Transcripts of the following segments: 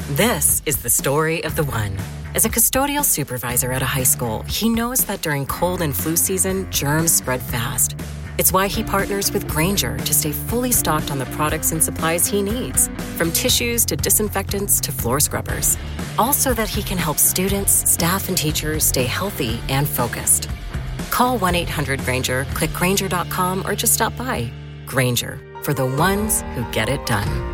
This is the story of the one. As a custodial supervisor at a high school, he knows that during cold and flu season, germs spread fast. It's why he partners with Grainger to stay fully stocked on the products and supplies he needs, from tissues to disinfectants to floor scrubbers. All so that he can help students, staff, and teachers stay healthy and focused. Call 1-800-GRAINGER, click Grainger.com, or just stop by. Grainger, for the ones who get it done.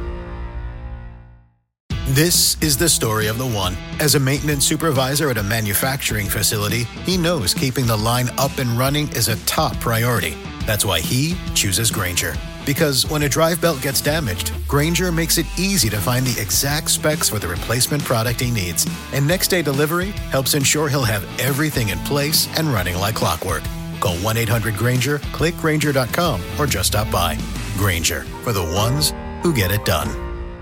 This is the story of the one. As a maintenance supervisor at a manufacturing facility, he knows keeping the line up and running is a top priority. That's why he chooses Grainger. Because when a drive belt gets damaged, Grainger makes it easy to find the exact specs for the replacement product he needs. And next-day delivery helps ensure he'll have everything in place and running like clockwork. Call 1-800-GRAINGER, click Grainger.com, or just stop by. Grainger, for the ones who get it done.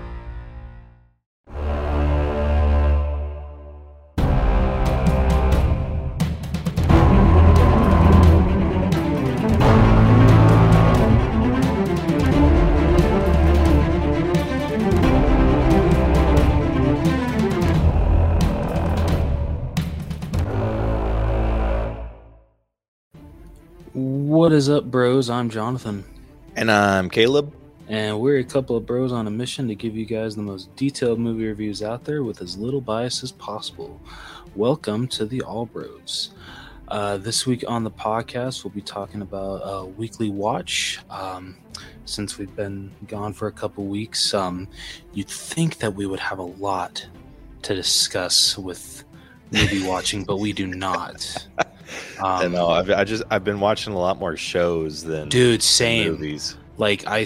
What is up, bros? I'm Jonathan. And I'm Caleb. And we're a couple of bros on a mission to give you guys the most detailed movie reviews out there with as little bias as possible. Welcome to the All Bros. This week on the podcast, we'll be talking about a weekly watch. Since we've been gone for a couple weeks, you'd think that we would have a lot to discuss with movie watching, but we do not. I know. I've been watching a lot more shows than same movies. Like I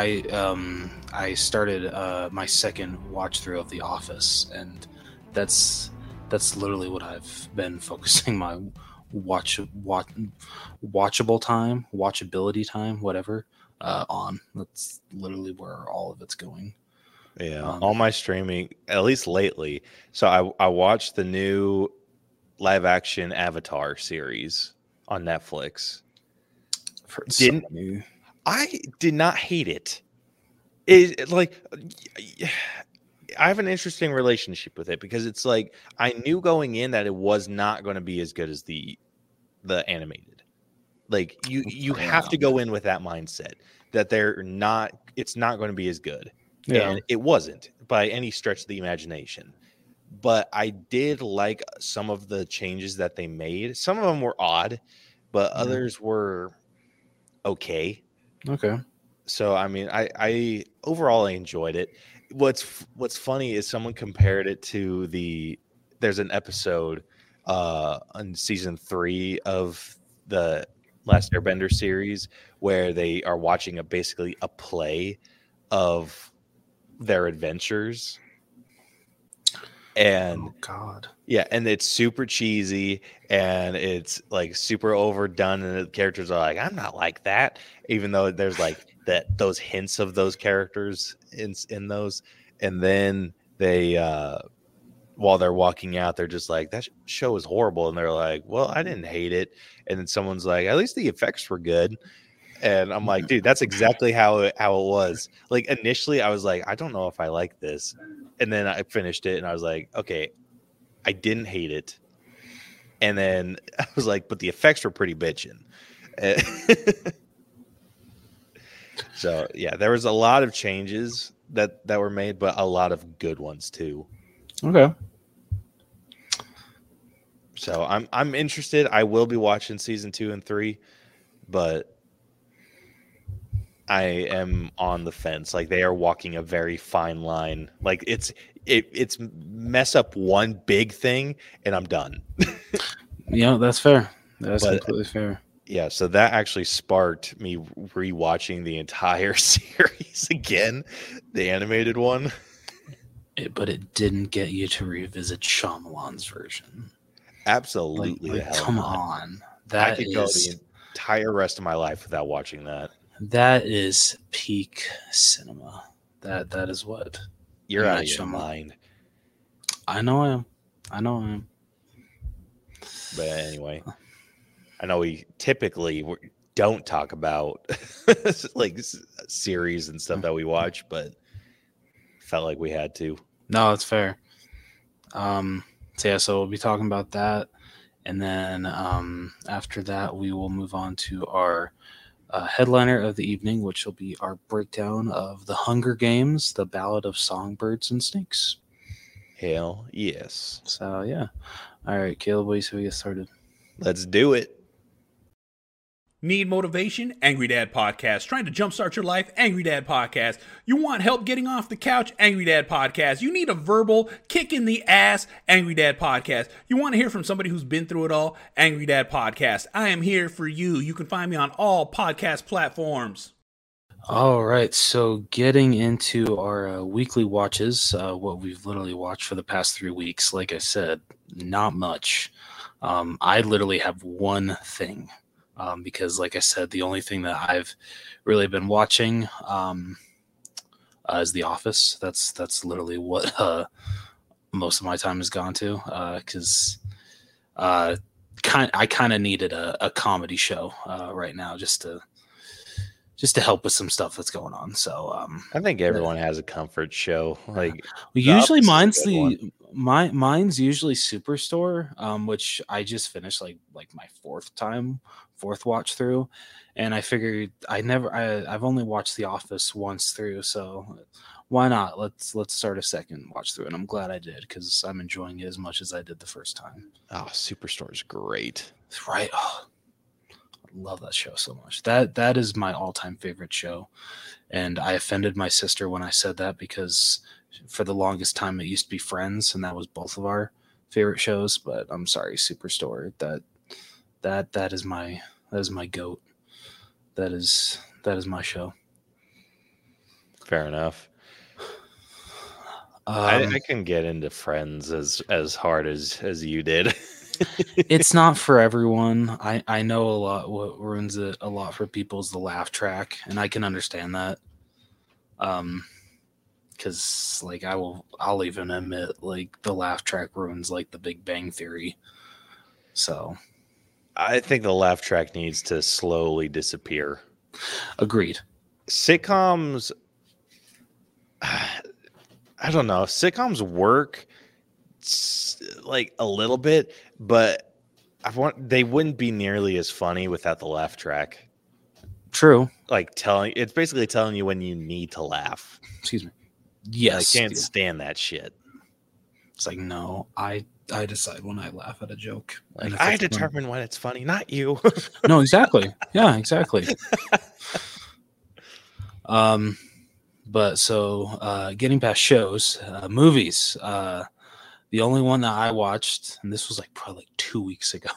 started my second watch through of The Office, and that's literally what I've been focusing my watchability time, whatever, on. That's literally where all of it's going. Yeah, all my streaming, at least lately. So I watched the new live action Avatar series on Netflix. I did not hate it. I have an interesting relationship with it because it's like I knew going in that it was not going to be as good as the animated. Like you have to go in with that mindset that it's not going to be as good. Yeah. And it wasn't by any stretch of the imagination. But I did like some of the changes that they made. Some of them were odd, but others were okay. Okay. So I mean, I overall I enjoyed it. What's funny is someone compared it to there's an episode on season 3 of the Last Airbender series where they are watching basically a play of their adventures. And yeah, and it's super cheesy and it's like super overdone, and the characters are like, I'm not like that, even though there's like those hints of those characters in those. And then they while they're walking out, they're just like, that show is horrible, and they're like, well, I didn't hate it. And then someone's like, at least the effects were good. And I'm like, dude, that's exactly how it was. Like initially I was like, I don't know if I like this. And then I finished it and I was like, okay, I didn't hate it. And then I was like, but the effects were pretty bitchin'. So yeah, there was a lot of changes that were made, but a lot of good ones too. Okay. So I'm interested. I will be watching season 2 and 3, but I am on the fence. Like they are walking a very fine line. Like it's mess up one big thing and I'm done. Yeah, that's fair. That's completely fair. Yeah, so that actually sparked me rewatching the entire series again, the animated one. But it didn't get you to revisit Shyamalan's version. Absolutely. Come on. I could go the entire rest of my life without watching that. That is peak cinema. That is what. You're out of your mind. I know I am. But anyway, I know we typically don't talk about like series and stuff that we watch, but felt like we had to. No, it's fair. So we'll be talking about that, and then after that, we will move on to our headliner of the evening, which will be our breakdown of The Hunger Games: The Ballad of Songbirds and Snakes. Hell yes. So yeah, all right, Caleb, what do you say we get started? Let's do it. Need motivation? Angry Dad Podcast. Trying to jumpstart your life? Angry Dad Podcast. You want help getting off the couch? Angry Dad Podcast. You need a verbal kick in the ass? Angry Dad Podcast. You want to hear from somebody who's been through it all? Angry Dad Podcast. I am here for you. You can find me on all podcast platforms. All right, so getting into our weekly watches, what we've literally watched for the past 3 weeks. Like I said, not much. I literally have one thing. Because, like I said, the only thing that I've really been watching is The Office. That's literally what most of my time has gone to. Because I kind of needed a comedy show right now just to help with some stuff that's going on. So I think everyone has a comfort show. Like usually mine's mine's usually Superstore, which I just finished like my fourth watch through, and I figured I've only watched The Office once through, so why not? Let's start a second watch through, and I'm glad I did because I'm enjoying it as much as I did the first time. Oh, Superstore is great, right? Oh, I love that show so much. That is my all-time favorite show, and I offended my sister when I said that because for the longest time it used to be Friends, and that was both of our favorite shows. But I'm sorry, Superstore. That is my goat. That is my show. Fair enough. I can get into Friends as hard as you did. It's not for everyone. I know a lot. What ruins it a lot for people is the laugh track, and I can understand that. Because like I'll even admit like the laugh track ruins like The Big Bang Theory. So I think the laugh track needs to slowly disappear. Agreed. Sitcoms, I don't know. Sitcoms work like a little bit, but they wouldn't be nearly as funny without the laugh track. True. Like it's basically telling you when you need to laugh. Excuse me. Yes. I can't stand that shit. It's like, no, I decide when I laugh at a joke. Like, I determine when it's funny, not you. No, exactly. Yeah, exactly. But so getting past shows, movies. The only one that I watched, and this was like probably 2 weeks ago.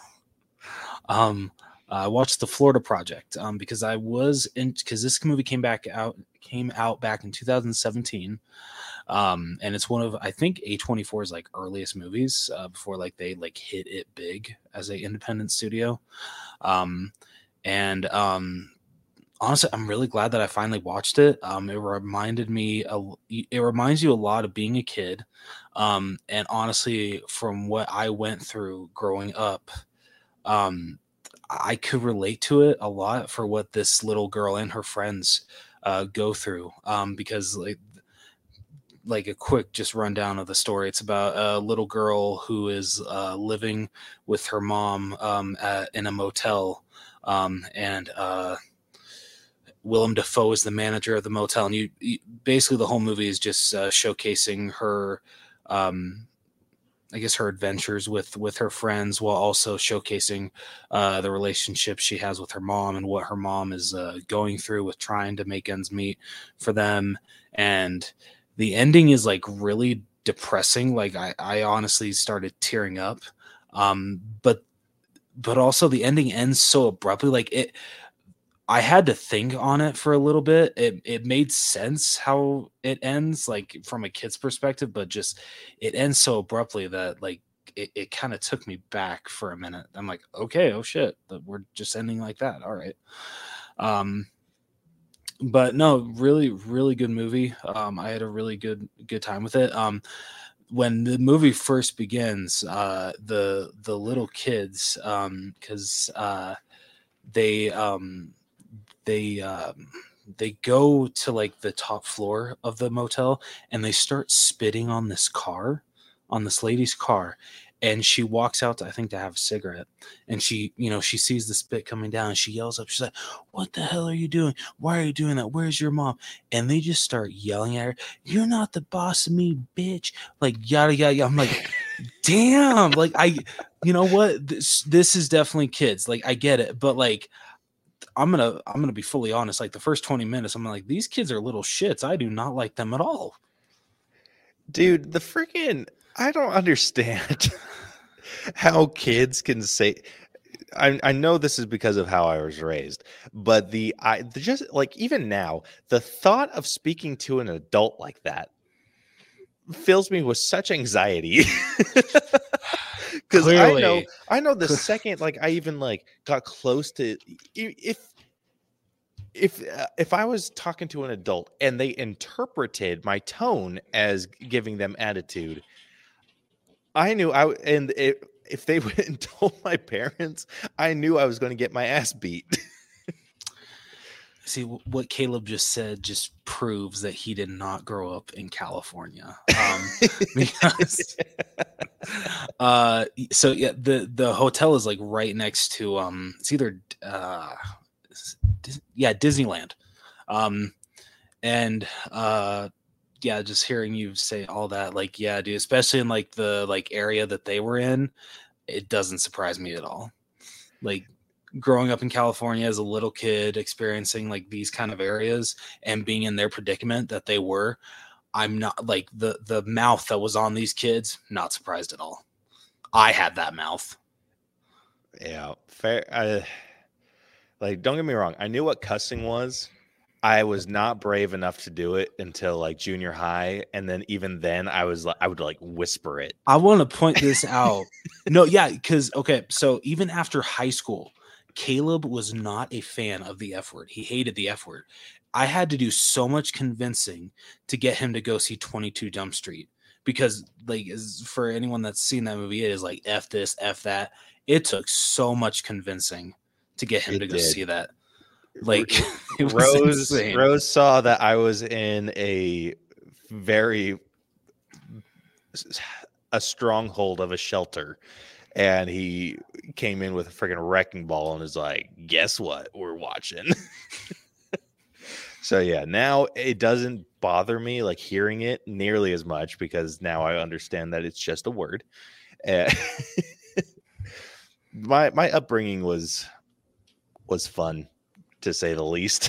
I watched The Florida Project because this movie came out back in 2017. And it's one of, I think, A24's like earliest movies before like they like hit it big as an independent studio. Honestly, I'm really glad that I finally watched it. It reminds you a lot of being a kid. And honestly, from what I went through growing up, I could relate to it a lot for what this little girl and her friends go through. Because like a quick just rundown of the story. It's about a little girl who is living with her mom in a motel, and Willem Dafoe is the manager of the motel, and you basically the whole movie is just showcasing her, I guess her adventures with her friends, while also showcasing the relationship she has with her mom and what her mom is going through with trying to make ends meet for them. And the ending is like really depressing. Like I honestly started tearing up. But also the ending ends so abruptly. Like I had to think on it for a little bit. It made sense how it ends, like from a kid's perspective, but just it ends so abruptly that like it kind of took me back for a minute. I'm like, okay, oh shit, we're just ending like that. All right. But no, really, really good movie. I had a really good time with it. When the movie first begins, the little kids, because they they go to like the top floor of the motel and they start spitting on this lady's car. And she walks out, I think, to have a cigarette. And she sees the spit coming down. And she yells up. She's like, "What the hell are you doing? Why are you doing that? Where's your mom?" And they just start yelling at her. "You're not the boss of me, bitch." Like, yada, yada, yada. I'm like, damn. Like, you know what? This is definitely kids. Like, I get it. But, like, I'm gonna be fully honest. Like, the first 20 minutes, I'm like, these kids are little shits. I do not like them at all. Dude, I don't understand how kids can say. I know this is because of how I was raised, but just like even now, the thought of speaking to an adult like that fills me with such anxiety. Because I know the second like I even like got close to if I was talking to an adult and they interpreted my tone as giving them attitude, I knew if they went and told my parents, I knew I was going to get my ass beat. See, what Caleb just said just proves that he did not grow up in California. Because, so yeah, the hotel is like right next to it's either Disneyland, and yeah, just hearing you say all that, like, yeah, dude, especially in like the like area that they were in, it doesn't surprise me at all. Like, growing up in California as a little kid, experiencing like these kind of areas and being in their predicament that they were, I'm not like the mouth that was on these kids, not surprised at all. I had that mouth. Yeah, fair. Like, don't get me wrong. I knew what cussing was. I was not brave enough to do it until like junior high, and then even then, I would like whisper it. I want to point this out. No, yeah, because okay, so even after high school, Caleb was not a fan of the F word. He hated the F word. I had to do so much convincing to get him to go see 22 Jump Street, because like for anyone that's seen that movie, it is like F this, F that. It took so much convincing to get him to go see that. Like, Rose saw that I was in a stronghold of a shelter, and he came in with a freaking wrecking ball and is like, "Guess what? We're watching." So yeah, now it doesn't bother me like hearing it nearly as much, because now I understand that it's just a word. My upbringing was fun, to say the least.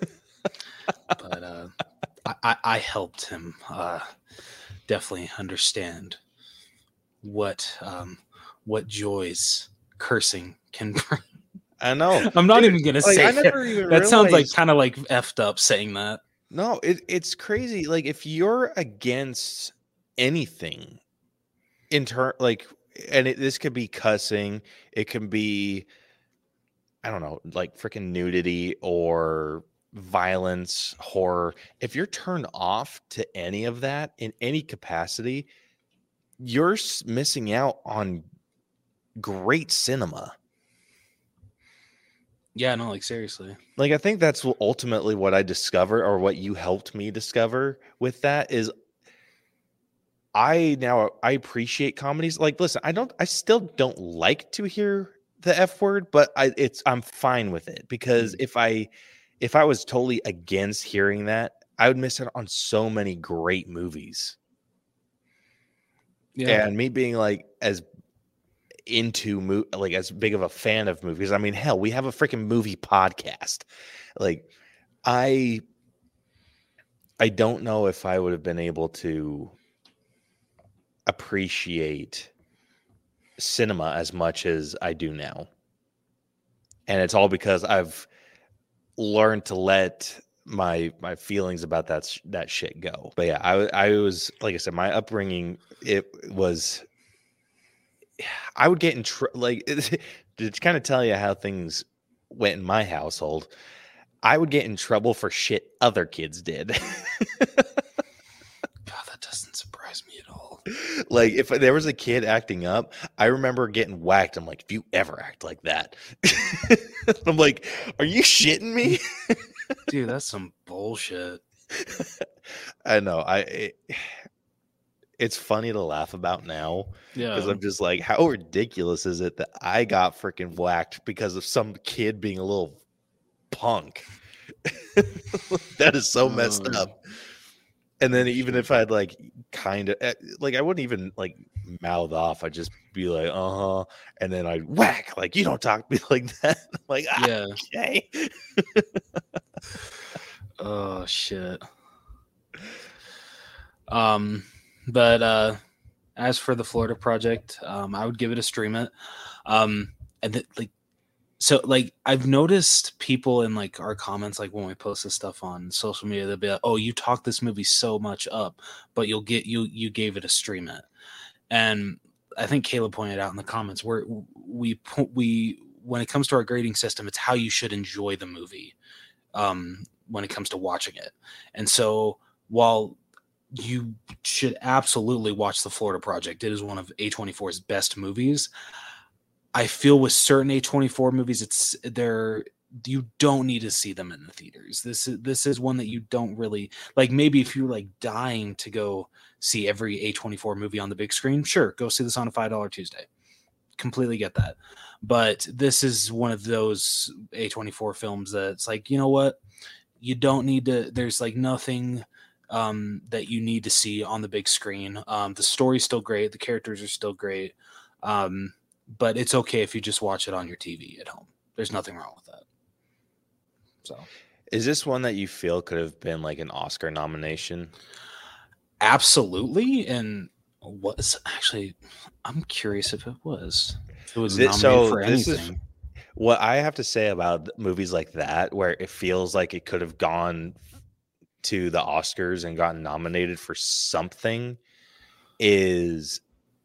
But I helped him definitely understand what joys cursing can bring. I know. I'm not even gonna say that. Sounds like kind of like effed up saying that. No, it's crazy. Like, if you're against anything like, and this could be cussing, it can be, I don't know, like freaking nudity or violence, horror. If you're turned off to any of that in any capacity, you're missing out on great cinema. Yeah, no, like seriously. Like, I think that's ultimately what I discovered, or what you helped me discover with that, is I appreciate comedies. Like, listen, I still don't like to hear the F word, but I'm fine with it, because if I was totally against hearing that, I would miss out on so many great movies. Yeah. And me being like as big of a fan of movies. I mean, hell, we have a freaking movie podcast. Like, I don't know if I would have been able to appreciate cinema as much as I do now. And it's all because I've learned to let my feelings about that shit go. But yeah, I was, like I said, my upbringing, I would get in like to kind of tell you how things went in my household. I would get in trouble for shit other kids did. God, that doesn't surprise me at all. Like, if there was a kid acting up, I remember getting whacked. I'm like, if you ever act like that, I'm like, are you shitting me? Dude, that's some bullshit. I know. It's funny to laugh about now because Yeah. I'm just like, how ridiculous is it that I got freaking whacked because of some kid being a little punk? That is so messed up. And then even if I'd like kind of like I wouldn't even like mouth off, I'd just be like, uh-huh, and then I'd whack, like, you don't talk to me like that. I'm like, Yeah. okay. Oh shit. But as for the Florida Project, I would give it a stream it. And like I've noticed people in like our comments, like when we post this stuff on social media, they'll be like, "Oh, you talk this movie so much up, but you gave it a stream it." And I think Caleb pointed out in the comments where we when it comes to our grading system, it's how you should enjoy the movie when it comes to watching it. And so while you should absolutely watch the Florida Project, it is one of A24's best movies. I feel with certain A24 movies, you don't need to see them in the theaters. This is one that you don't really like. Maybe if you're like dying to go see every A24 movie on the big screen, sure, go see this on a $5 Tuesday. Completely get that. But this is one of those A24 films that's like, you know what? You don't need to, there's like nothing that you need to see on the big screen. The story's still great. The characters are still great. But it's okay if you just watch it on your TV at home. There's nothing wrong with that. So, is this one that you feel could have been like an Oscar nomination? Absolutely. And was actually, I'm curious if it was. If it was nominated for anything. What I have to say about movies like that, where it feels like it could have gone to the Oscars and gotten nominated for something, is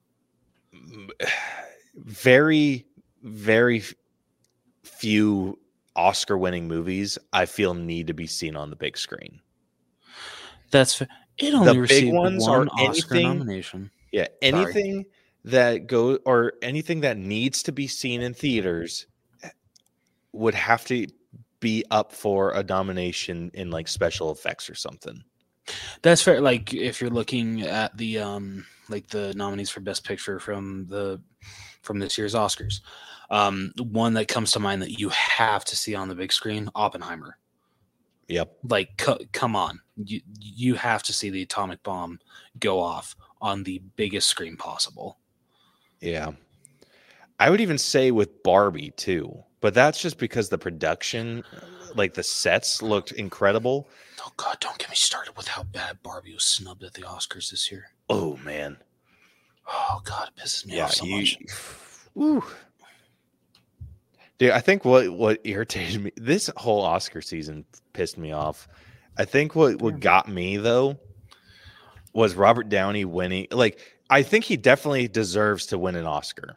very, very few Oscar-winning movies I feel need to be seen on the big screen. That's fair. It only received one Oscar nomination. Yeah, anything anything that needs to be seen in theaters would have to be up for a nomination in like special effects or something. That's fair. Like if you're looking at the like the nominees for Best Picture from this year's Oscars, one that comes to mind that you have to see on the big screen, Oppenheimer. Yep. Like come on, you have to see the atomic bomb go off on the biggest screen possible. Yeah, I would even say with Barbie too, but that's just because the production, like the sets, looked incredible. Oh God, don't get me started with how bad Barbie was snubbed at the Oscars this year. Oh man. Oh God, it pisses me off so much. Woo. Dude, I think what irritated me, this whole Oscar season pissed me off. I think what got me though was Robert Downey winning. Like, I think he definitely deserves to win an Oscar.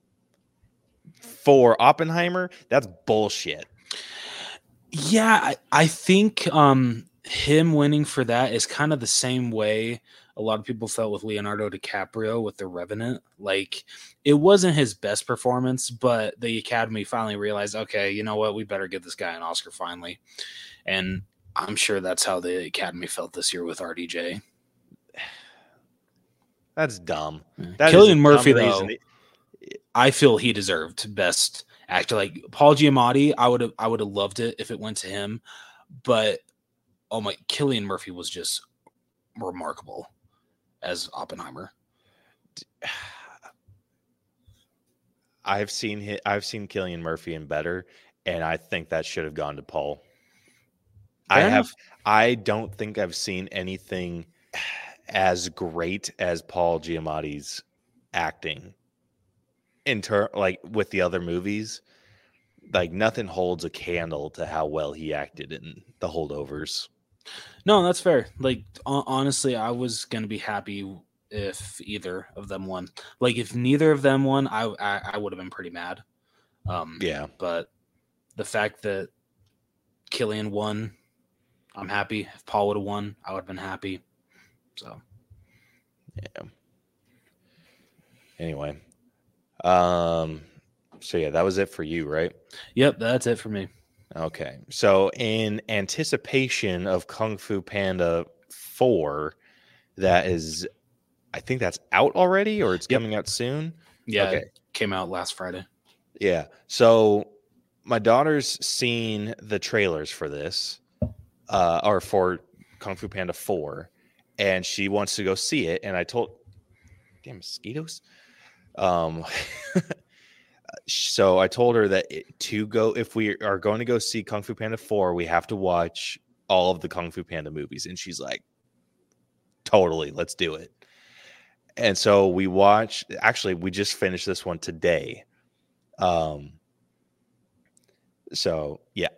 For Oppenheimer, that's bullshit. Yeah, I think him winning for that is kind of the same way a lot of people felt with Leonardo DiCaprio with The Revenant. Like, it wasn't his best performance, but the Academy finally realized, okay, you know what? We better give this guy an Oscar finally. And I'm sure that's how the Academy felt this year with RDJ. That's dumb. Cillian Murphy, though, I feel he deserved best actor. Like Paul Giamatti, I would have loved it if it went to him. But oh my, Cillian Murphy was just remarkable as Oppenheimer. I've seen Cillian Murphy in better, and I think that should have gone to Paul. I don't think I've seen anything as great as Paul Giamatti's acting like with the other movies. Like nothing holds a candle to how well he acted in The Holdovers. No, that's fair. Like honestly, I was gonna be happy if either of them won. Like if neither of them won, I would have been pretty mad. Yeah, but the fact that Cillian won, I'm happy. If Paul would have won, I would have been happy. So yeah. Anyway, so yeah, that was it for you, right? Yep, that's it for me. Okay. So in anticipation of Kung Fu Panda 4, I think that's out already, or it's Yep. coming out soon. Yeah, Okay. it came out last Friday. Yeah. So my daughter's seen the trailers for this, or for Kung Fu Panda 4, and she wants to go see it. And I told, damn mosquitoes. So I told her that if we are going to go see Kung Fu Panda 4, we have to watch all of the Kung Fu Panda movies. And she's like, totally, let's do it. And so we just finished this one today. So yeah,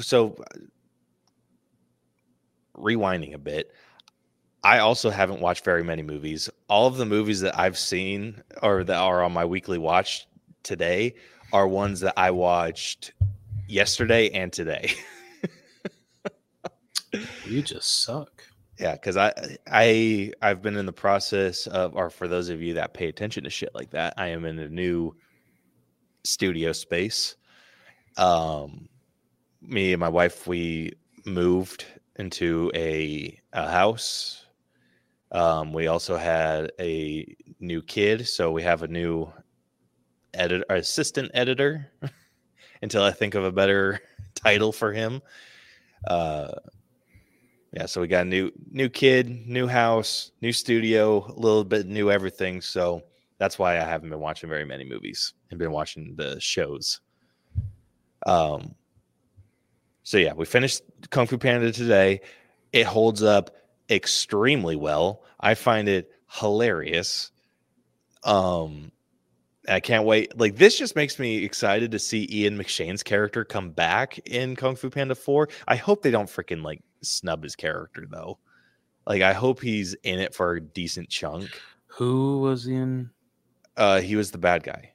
rewinding a bit, I also haven't watched very many movies. All of the movies that I've seen or that are on my weekly watch today are ones that I watched yesterday and today. You just suck. Yeah, because I've been in the process of, or for those of you that pay attention to shit like that, I am in a new studio space. Me and my wife, we moved into a house. We also had a new kid, so we have a new assistant editor until I think of a better title for him. Yeah, so we got a new kid, new house, new studio, a little bit new everything. So that's why I haven't been watching very many movies and been watching the shows. So yeah, we finished Kung Fu Panda today. It holds up extremely well. I find it hilarious. I can't wait. Like, this just makes me excited to see Ian McShane's character come back in Kung Fu Panda 4. I hope they don't freaking like snub his character though. Like, I hope he's in it for a decent chunk. Who was in? He was the bad guy.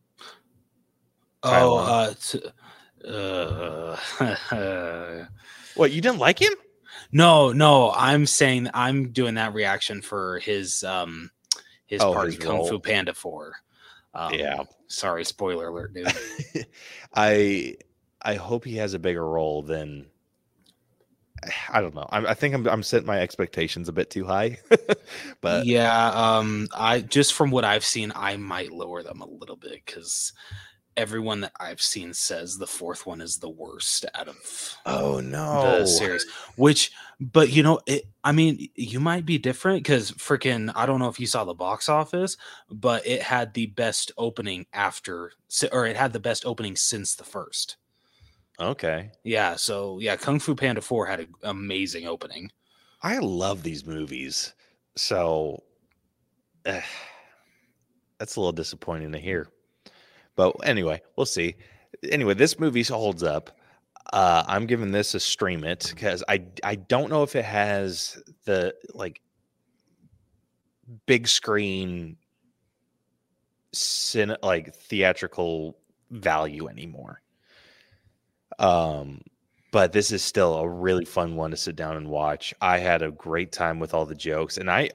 What, you didn't like him? No, I'm saying I'm doing that reaction for his part in Kung Fu Panda 4. Yeah. Sorry, spoiler alert, dude. I hope he has a bigger role than, I don't know. I think I'm setting my expectations a bit too high. But yeah, I just from what I've seen, I might lower them a little bit because everyone that I've seen says the fourth one is the worst out of the series. But you know, I mean, you might be different because freaking, I don't know if you saw the box office, but it had the best opening it had the best opening since the first. Okay. Yeah. So yeah, Kung Fu Panda 4 had an amazing opening. I love these movies. So that's a little disappointing to hear. But anyway, we'll see. Anyway, this movie holds up. I'm giving this a stream it because I don't know if it has the like big screen theatrical value anymore. But this is still a really fun one to sit down and watch. I had a great time with all the jokes, and I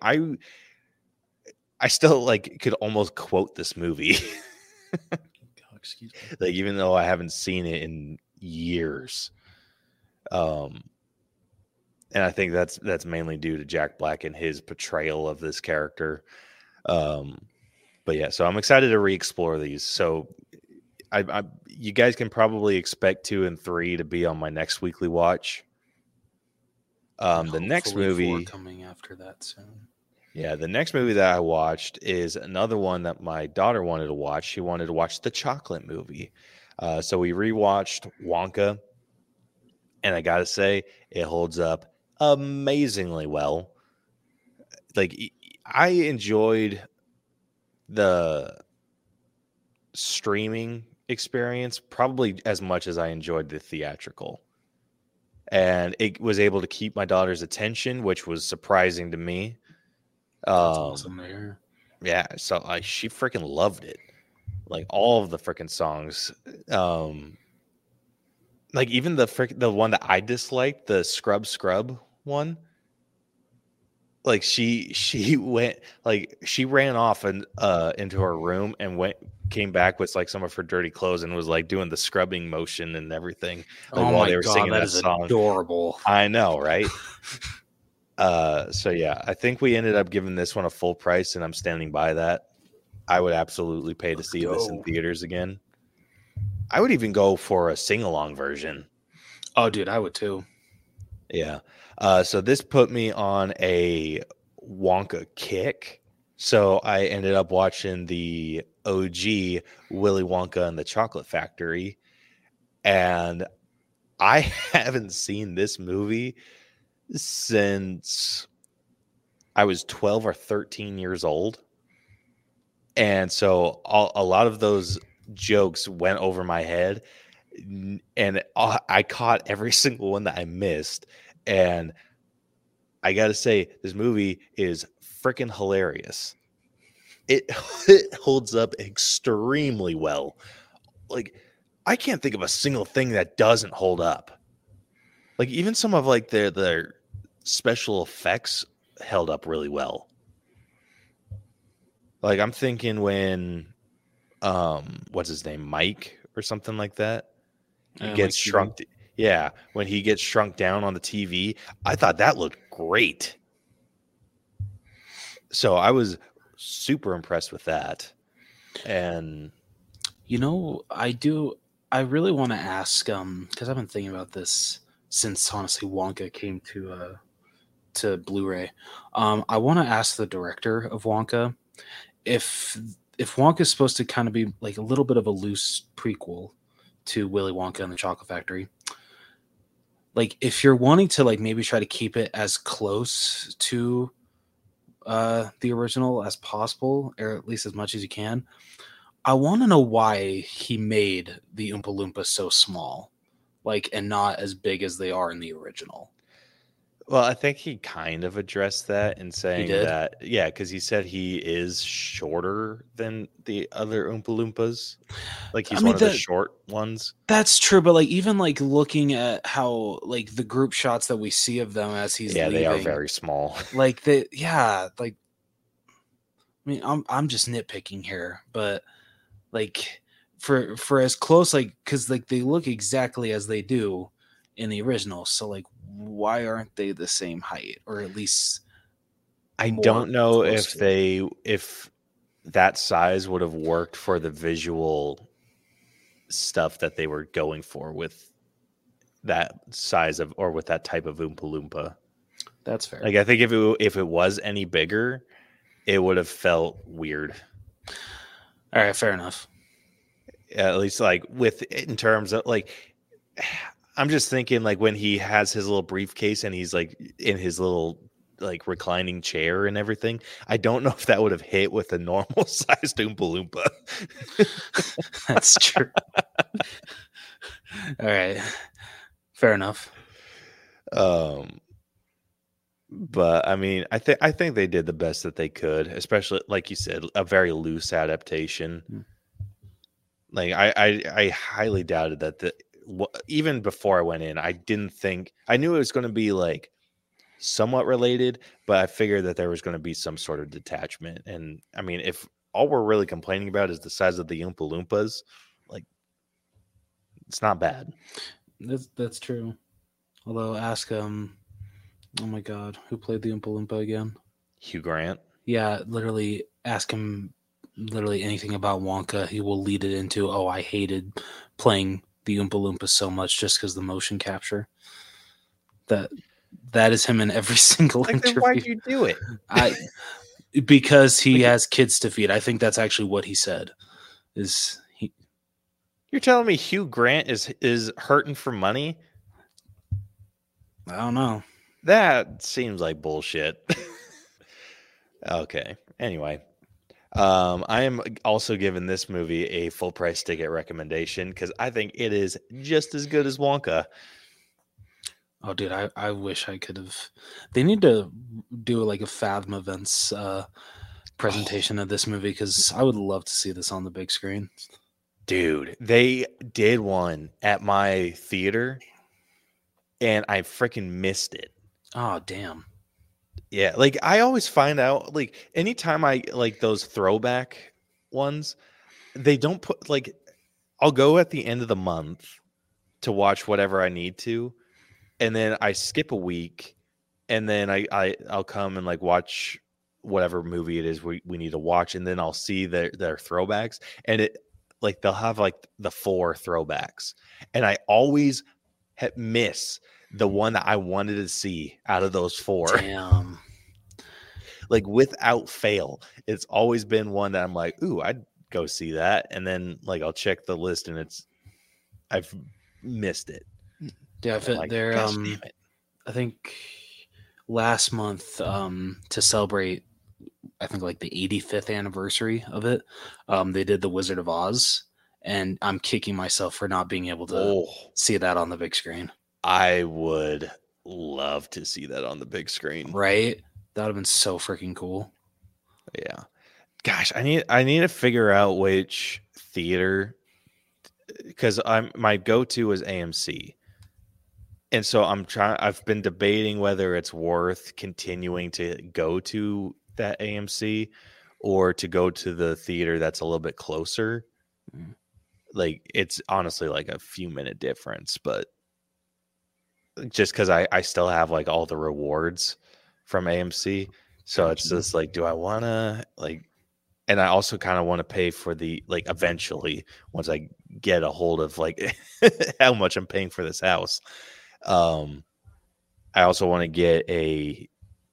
still like could almost quote this movie. Excuse me. Like, even though I haven't seen it in years. And I think that's mainly due to Jack Black and his portrayal of this character. But yeah, so I'm excited to re-explore these. So you guys can probably expect 2 and 3 to be on my next weekly watch. The next movie coming after that soon. Yeah, the next movie that I watched is another one that my daughter wanted to watch. She wanted to watch the chocolate movie. So we rewatched Wonka, and I got to say, it holds up amazingly well. Like, I enjoyed the streaming experience probably as much as I enjoyed the theatrical. And it was able to keep my daughter's attention, which was surprising to me. That's awesome to hear. Yeah, so she freaking loved it. Like, all of the freaking songs. Like, even the one that I disliked, the Scrub one. like she went like she ran off and into her room and came back with like some of her dirty clothes and was like doing the scrubbing motion and everything like Oh while my they were god, singing that that is song. adorable. I know, right? So yeah, I think we ended up giving this one a full price, and I'm standing by that. I would absolutely pay to see this in theaters again. I would even go for a sing-along version. Oh, dude, I would too. Yeah. So this put me on a Wonka kick. So I ended up watching the OG Willy Wonka and the Chocolate Factory. And I haven't seen this movie since I was 12 or 13 years old. And so a lot of those jokes went over my head. And I caught every single one that I missed. And I got to say, this movie is freaking hilarious. It holds up extremely well. Like, I can't think of a single thing that doesn't hold up. Like, even some of like their special effects held up really well. Like, I'm thinking when, what's his name, Mike or something like that, gets shrunk. Yeah, when he gets shrunk down on the TV, I thought that looked great. So I was super impressed with that. And you know, I really want to ask, because I've been thinking about this since honestly Wonka came to Blu-ray. I want to ask the director of Wonka if Wonka is supposed to kind of be like a little bit of a loose prequel to Willy Wonka and the Chocolate Factory. Like, if you're wanting to like maybe try to keep it as close to the original as possible, or at least as much as you can, I want to know why he made the Oompa Loompas so small, like, and not as big as they are in the original. Well, I think he kind of addressed that in saying did? that, yeah, because he said he is shorter than the other Oompa Loompas. Like, he's one of the short ones. That's true, but like even like looking at how like the group shots that we see of them as he's leaving, they are very small. Like like I mean, I'm just nitpicking here, but like for as close, like, because like they look exactly as they do in the original, so like why aren't they the same height, or at least I don't know if if that size would have worked for the visual stuff that they were going for with that size of, or with that type of Oompa Loompa. That's fair. Like, I think if it was any bigger, it would have felt weird. All right, fair enough. At least like in terms of like, I'm just thinking like when he has his little briefcase and he's like in his little like reclining chair and everything, I don't know if that would have hit with a normal sized Oompa Loompa. That's true. All right, fair enough. But I mean, I think they did the best that they could, especially like you said, a very loose adaptation. Like I highly doubted that even before I went in, I didn't think, I knew it was going to be like somewhat related, but I figured that there was going to be some sort of detachment. And I mean, if all we're really complaining about is the size of the Oompa Loompas, like, it's not bad. That's true. Although ask oh my god, who played the Oompa Loompa again? Hugh Grant. Yeah, literally ask him literally anything about Wonka. He will lead it into, oh, I hated playing the Oompa Loompa so much just because the motion capture. That is him in every single interview. Then why'd you do it? Because he has kids to feed. I think that's actually what he said. You're telling me Hugh Grant is hurting for money? I don't know. That seems like bullshit. Okay. Anyway, I am also giving this movie a full price ticket recommendation because I think it is just as good as Wonka. Oh, dude, I wish I could have. They need to do like a Fathom Events presentation of this movie because I would love to see this on the big screen. Dude, they did one at my theater and I freaking missed it. Oh, damn. Yeah, like I always find out like anytime I like those throwback ones, they don't put like I'll go at the end of the month to watch whatever I need to, and then I skip a week, and then I'll come and like watch whatever movie it is we need to watch, and then I'll see their throwbacks, and it like they'll have like the 4 throwbacks, and I always miss the one that I wanted to see out of those 4. Damn. Like without fail, it's always been one that I'm like, ooh, I'd go see that, and then like I'll check the list and I've missed it. Yeah, I'm like, they're gosh damn it. I think last month to celebrate I think like the 85th anniversary of it, they did the Wizard of Oz, and I'm kicking myself for not being able to see that on the big screen. I would love to see that on the big screen. Right? That would have been so freaking cool. Yeah. Gosh, I need to figure out which theater, because my go-to is AMC. And so I've been debating whether it's worth continuing to go to that AMC or to go to the theater that's a little bit closer. Like it's honestly like a few minute difference, but just because I still have like all the rewards from AMC. So it's just like, do I want to like, and I also kind of want to pay for the, like eventually once I get a hold of like how much I'm paying for this house. I also want to get a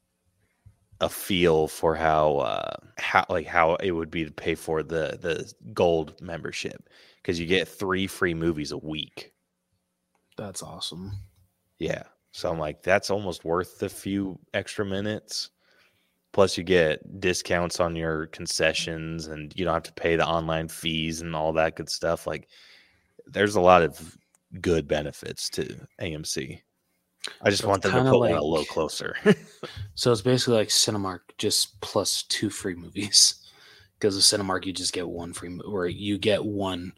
feel for how it would be to pay for the gold membership, because you get 3 free movies a week. That's awesome. Yeah. So I'm like, that's almost worth the few extra minutes. Plus you get discounts on your concessions and you don't have to pay the online fees and all that good stuff. Like there's a lot of good benefits to AMC. I just want them to put one a little closer. So it's basically like Cinemark, just plus 2 free movies. Because of Cinemark, you just get 1 free, or you get one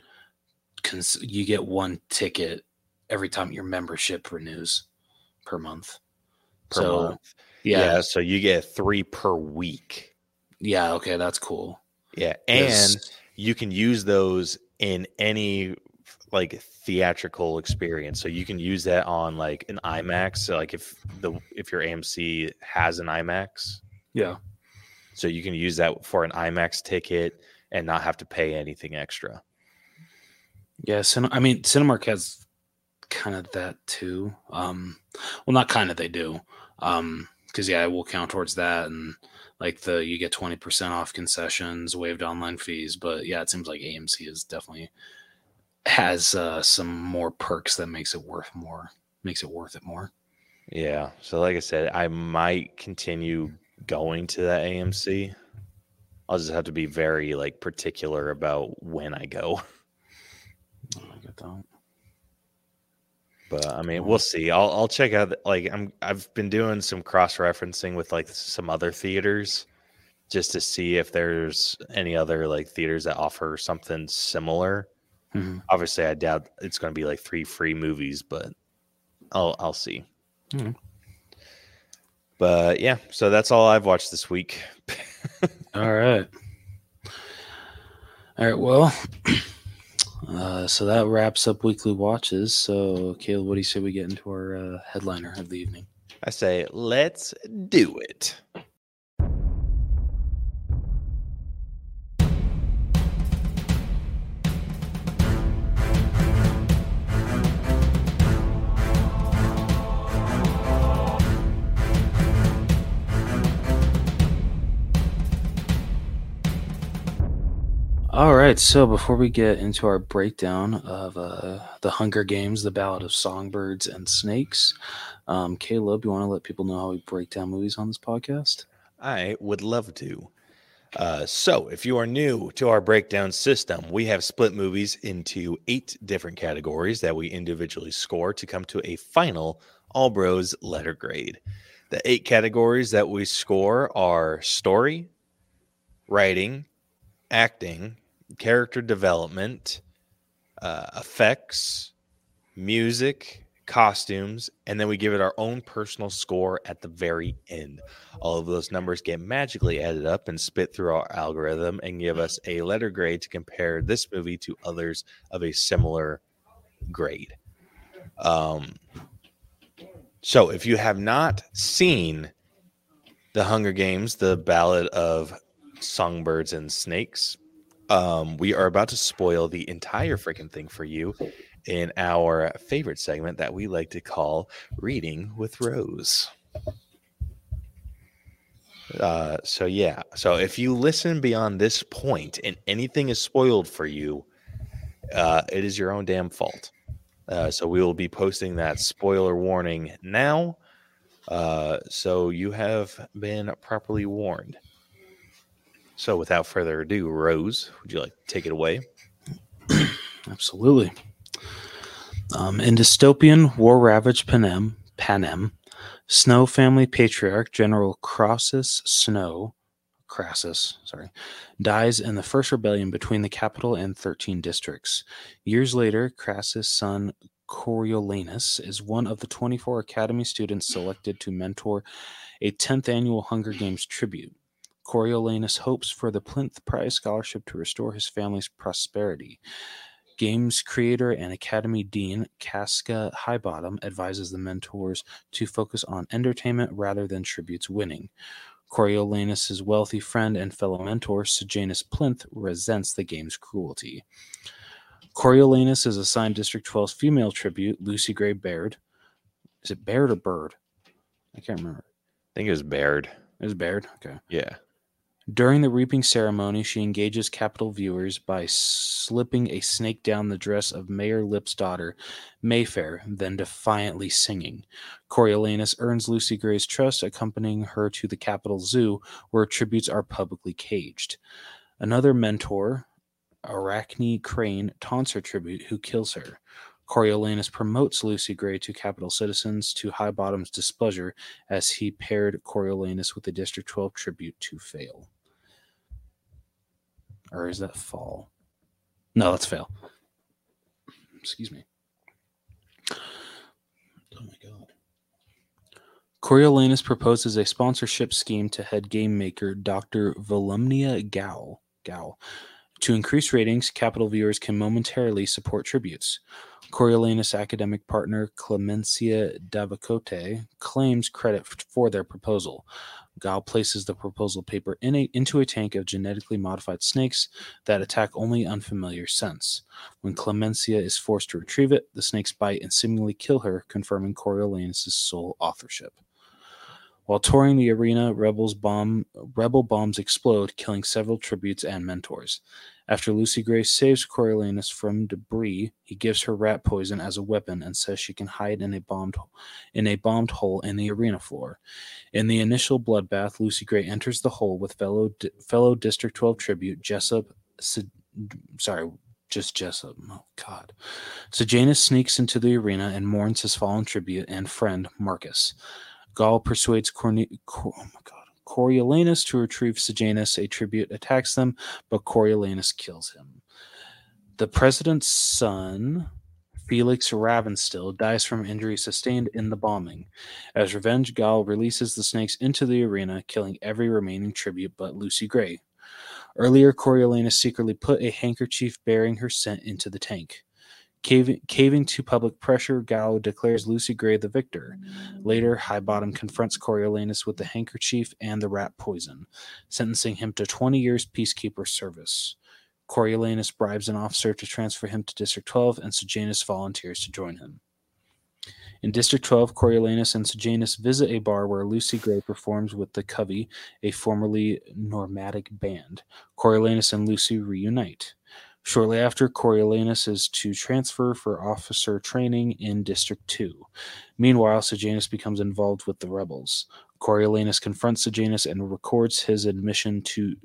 ticket every time your membership renews per month. Per month. Yeah. So you get 3 per week. Yeah. Okay. That's cool. Yeah. And you can use those in any like theatrical experience. So you can use that on like an IMAX. So like if your AMC has an IMAX. Yeah. So you can use that for an IMAX ticket and not have to pay anything extra. Yeah. Cinemark has kind of that too. Well, not kind of, they do. Because it will count towards that, and like you get 20% off concessions, waived online fees. But yeah, it seems like AMC is definitely has some more perks that makes it worth it more. Yeah. So like I said, I might continue going to that AMC. I'll just have to be very like particular about when I go. I get that. But I mean, we'll see. I'll check out. Like I've been doing some cross-referencing with like some other theaters, just to see if there's any other like theaters that offer something similar. Mm-hmm. Obviously, I doubt it's going to be like 3 free movies, but I'll see. Mm-hmm. But yeah, so that's all I've watched this week. All right. Well. So that wraps up weekly watches. So, Caleb, what do you say we get into our headliner of the evening? I say, let's do it. All right, so before we get into our breakdown of The Hunger Games, The Ballad of Songbirds and Snakes, Caleb, you want to let people know how we break down movies on this podcast? I would love to. So if you are new to our breakdown system, we have split movies into 8 different categories that we individually score to come to a final All Bros letter grade. The 8 categories that we score are story, writing, acting, character development, effects, music, costumes, and then we give it our own personal score at the very end. All of those numbers get magically added up and spit through our algorithm and give us a letter grade to compare this movie to others of a similar grade. So if you have not seen The Hunger Games, The Ballad of Songbirds and Snakes, we are about to spoil the entire freaking thing for you in our favorite segment that we like to call Reading with Rose. So if you listen beyond this point and anything is spoiled for you, it is your own damn fault. So we will be posting that spoiler warning now. So you have been properly warned. So without further ado, Rose, would you like to take it away? Absolutely. In dystopian, war-ravaged Panem, Snow family patriarch General Crassus, dies in the first rebellion between the capital and 13 districts. Years later, Crassus' son Coriolanus is one of the 24 Academy students selected to mentor a 10th annual Hunger Games tribute. Coriolanus hopes for the Plinth Prize scholarship to restore his family's prosperity. Games creator and Academy Dean Casca Highbottom advises the mentors to focus on entertainment rather than tributes winning. Coriolanus' wealthy friend and fellow mentor, Sejanus Plinth, resents the game's cruelty. Coriolanus is assigned District 12's female tribute, Lucy Gray Baird. Is it Baird or Bird? I can't remember. I think it was Baird. It was Baird? Okay. Yeah. During the reaping ceremony, she engages Capitol viewers by slipping a snake down the dress of Mayor Lip's daughter, Mayfair, then defiantly singing. Coriolanus earns Lucy Gray's trust, accompanying her to the Capitol Zoo, where tributes are publicly caged. Another mentor, Arachne Crane, taunts her tribute, who kills her. Coriolanus promotes Lucy Gray to Capitol citizens, to Highbottom's displeasure, as he paired Coriolanus with the District 12 tribute to fail. Or is that fall? No, that's fail. Excuse me. Oh my god. Coriolanus proposes a sponsorship scheme to head game maker Dr. Volumnia Gao. To increase ratings, Capitol viewers can momentarily support tributes. Coriolanus' academic partner Clemencia Davacote claims credit for their proposal. Gal places the proposal paper into a tank of genetically modified snakes that attack only unfamiliar scents. When Clemencia is forced to retrieve it, the snakes bite and seemingly kill her, confirming Coriolanus' sole authorship. While touring the arena, rebel bombs explode, killing several tributes and mentors. After Lucy Gray saves Coriolanus from debris, he gives her rat poison as a weapon and says she can hide in a bombed hole in the arena floor. In the initial bloodbath, Lucy Gray enters the hole with fellow District 12 tribute Jessup. Oh, God. Sejanus sneaks into the arena and mourns his fallen tribute and friend, Marcus. Gaul persuades Coriolanus to retrieve Sejanus. A tribute attacks them, but Coriolanus kills him. The president's son, Felix Ravenstill, dies from injuries sustained in the bombing. As revenge, Gaul releases the snakes into the arena, killing every remaining tribute but Lucy Gray. Earlier, Coriolanus secretly put a handkerchief bearing her scent into the tank. Caving to public pressure, Gao declares Lucy Gray the victor. Later, Highbottom confronts Coriolanus with the handkerchief and the rat poison, sentencing him to 20 years peacekeeper service. Coriolanus bribes an officer to transfer him to District 12, and Sejanus volunteers to join him. In District 12, Coriolanus and Sejanus visit a bar where Lucy Gray performs with the Covey, a formerly nomadic band. Coriolanus and Lucy reunite. Shortly after, Coriolanus is to transfer for officer training in District 2. Meanwhile, Sejanus becomes involved with the rebels. Coriolanus confronts Sejanus and records his admission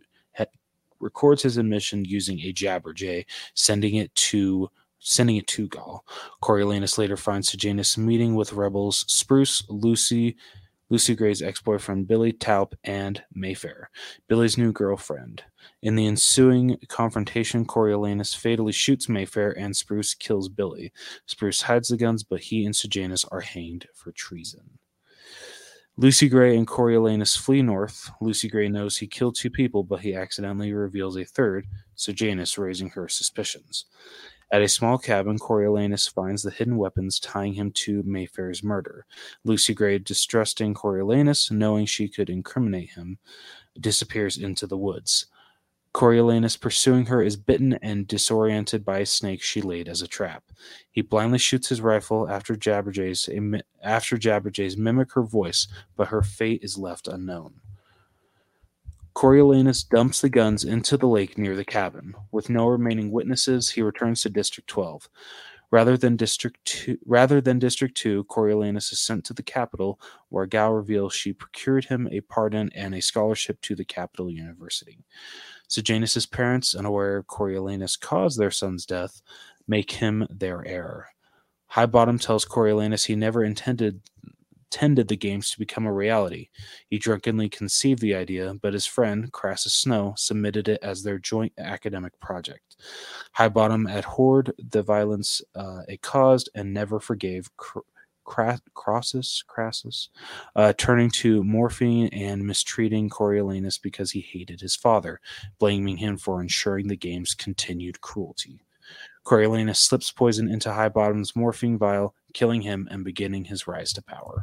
using a Jabberjay, sending it to Gaul. Coriolanus later finds Sejanus meeting with rebels Spruce, Lucy, Lucy Gray's ex-boyfriend Billy Taupe, and Mayfair, Billy's new girlfriend. In the ensuing confrontation, Coriolanus fatally shoots Mayfair and Spruce kills Billy. Spruce hides the guns, but he and Sejanus are hanged for treason. Lucy Gray and Coriolanus flee north. Lucy Gray knows he killed 2 people, but he accidentally reveals a third, Sejanus, raising her suspicions. At a small cabin, Coriolanus finds the hidden weapons tying him to Mayfair's murder. Lucy Gray, distrusting Coriolanus, knowing she could incriminate him, disappears into the woods. Coriolanus, pursuing her, is bitten and disoriented by a snake she laid as a trap. He blindly shoots his rifle after Jabberjays mimic her voice, but her fate is left unknown. Coriolanus dumps the guns into the lake near the cabin. With no remaining witnesses, he returns to District 12. Rather than District 2, Coriolanus is sent to the capital, where Gao reveals she procured him a pardon and a scholarship to the capital university. Sejanus' parents, unaware Coriolanus caused their son's death, make him their heir. Highbottom tells Coriolanus he never intended the games to become a reality. He drunkenly conceived the idea, but his friend, Crassus Snow, submitted it as their joint academic project. Highbottom abhorred the violence it caused and never forgave Crassus, turning to morphine and mistreating Coriolanus because he hated his father, blaming him for ensuring the game's continued cruelty. Coriolanus slips poison into Highbottom's morphine vial, killing him and beginning his rise to power.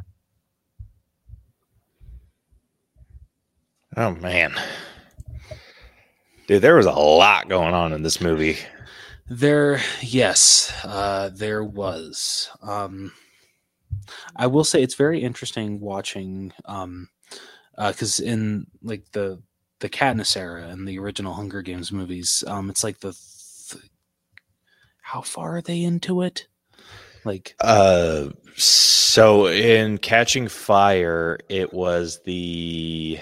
Oh, man. Dude, there was a lot going on in this movie. There was. I will say it's very interesting watching, because in like the Katniss era and the original Hunger Games movies, it's like how far are they into it? Like, so in Catching Fire, it was the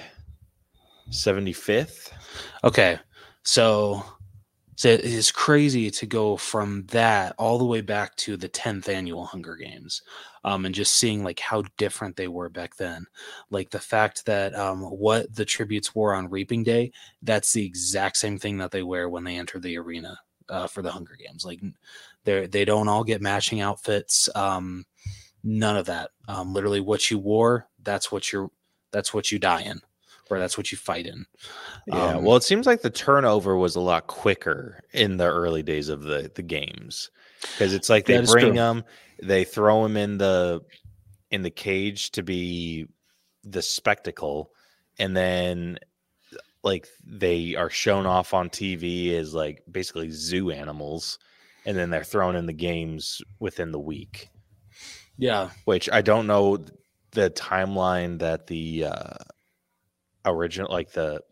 75th. Okay, so it's crazy to go from that all the way back to the 10th annual Hunger Games, and just seeing like how different they were back then. Like the fact that what the tributes wore on Reaping Day, that's the exact same thing that they wear when they enter the arena for the Hunger Games. Like they don't all get matching outfits. None of that. Literally, what you wore, that's what you die in. Or that's what you fight in. Yeah, well, it seems like the turnover was a lot quicker in the early days of the games, because it's like they bring them, they throw them in the cage to be the spectacle, and then like they are shown off on TV as like basically zoo animals, and then they're thrown in the games within the week. Yeah, which I don't know the timeline that the original, like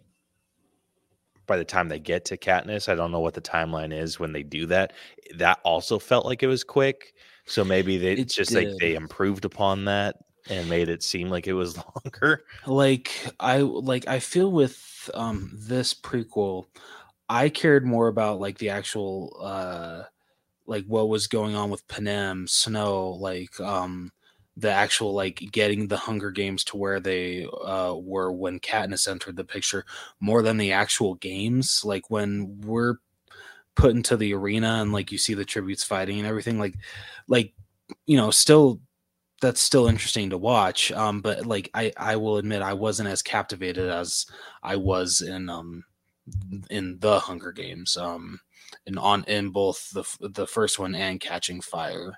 by the time they get to Katniss, I don't know what the timeline is when they do that. That also felt like it was quick, so maybe they improved upon that and made it seem like it was longer. I feel with this prequel, I cared more about like the actual like what was going on with Panem, Snow, like the actual like getting the Hunger Games to where they were when Katniss entered the picture, more than the actual games. Like when we're put into the arena and like you see the tributes fighting and everything, like you know, still that's still interesting to watch. But like I will admit I wasn't as captivated as I was in the Hunger Games, in both the first one and Catching Fire.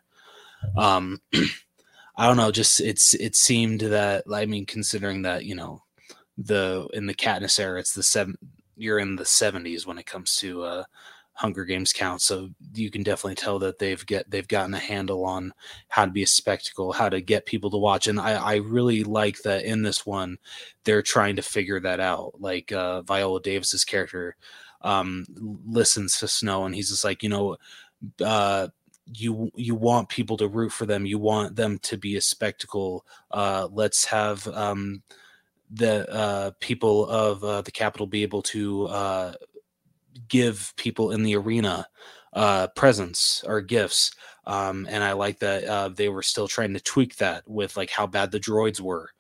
I don't know, just it seemed that, I mean, considering that, you know, in the Katniss era, it's you're in the 70s when it comes to Hunger Games count, so you can definitely tell that they've gotten a handle on how to be a spectacle, how to get people to watch, and I really like that in this one they're trying to figure that out. Like Viola Davis's character listens to Snow, and he's just like, you know, you want people to root for them, you want them to be a spectacle, let's have the people of the Capitol be able to give people in the arena presents or gifts, and I like that they were still trying to tweak that with like how bad the droids were,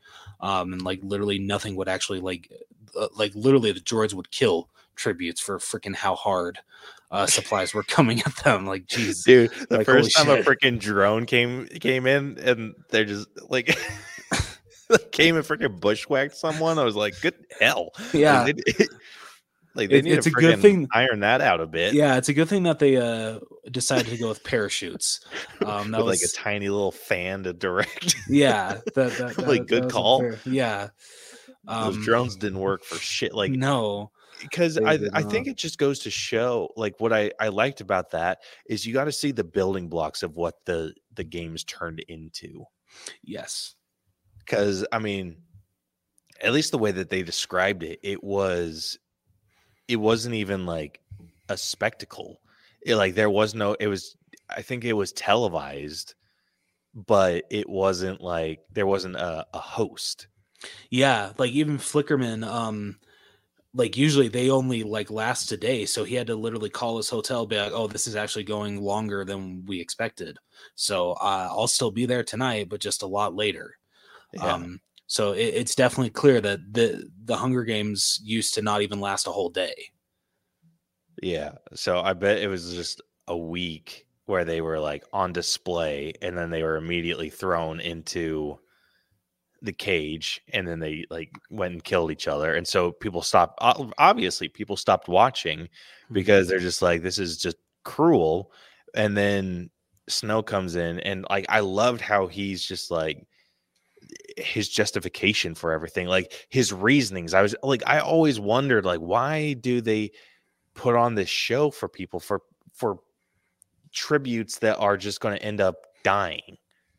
and like literally nothing would actually like literally the droids would kill tributes for freaking how hard supplies were coming at them. Like, geez, dude, the like, first time holy a shit. freaking drone came in and they're just like came and freaking bushwhacked someone, I was like, good hell. Yeah. Like they need It's to a good freaking thing. iron that out a bit. Yeah, it's a good thing that they decided to go with parachutes. That With was like a tiny little fan to direct. yeah, that Like, good was call. yeah. Those drones didn't work for shit. Like, no, because they I did think not. it just goes to show, like, what I liked about that is you got to see the building blocks of what the games turned into. Yes. Because I mean, at least the way that they described it, it wasn't even like a spectacle. There was no, I think it was televised, but it wasn't like there wasn't a host. Yeah, like even Flickerman, like usually they only like last a day, so he had to literally call his hotel, be like, "Oh, this is actually going longer than we expected, so I'll still be there tonight, but just a lot later." Yeah. So it's definitely clear that the Hunger Games used to not even last a whole day. Yeah. So I bet it was just a week where they were like on display and then they were immediately thrown into the cage and then they like went and killed each other. And so people stopped, obviously people stopped watching because they're just like, this is just cruel. And then Snow comes in and like, I loved how he's just like, his justification for everything, like his reasonings. I always wondered, like, why do they put on this show for people for tributes that are just going to end up dying?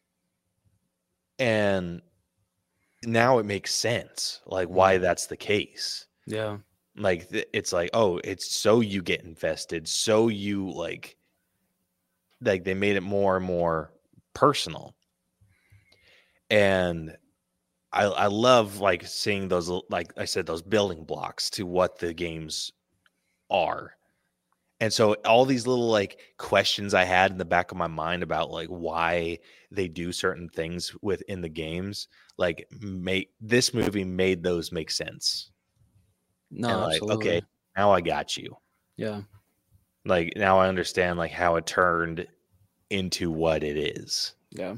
And now it makes sense, like, why that's the case. Yeah. Like, it's like, oh, it's so you get invested, so you like they made it more and more personal. And I love like seeing those, like I said, those building blocks to what the games are. And so all these little like questions I had in the back of my mind about like why they do certain things within the games, like this movie made those make sense. No, And like, absolutely. okay, now I got you. Yeah. Like now I understand like how it turned into what it is. Yeah.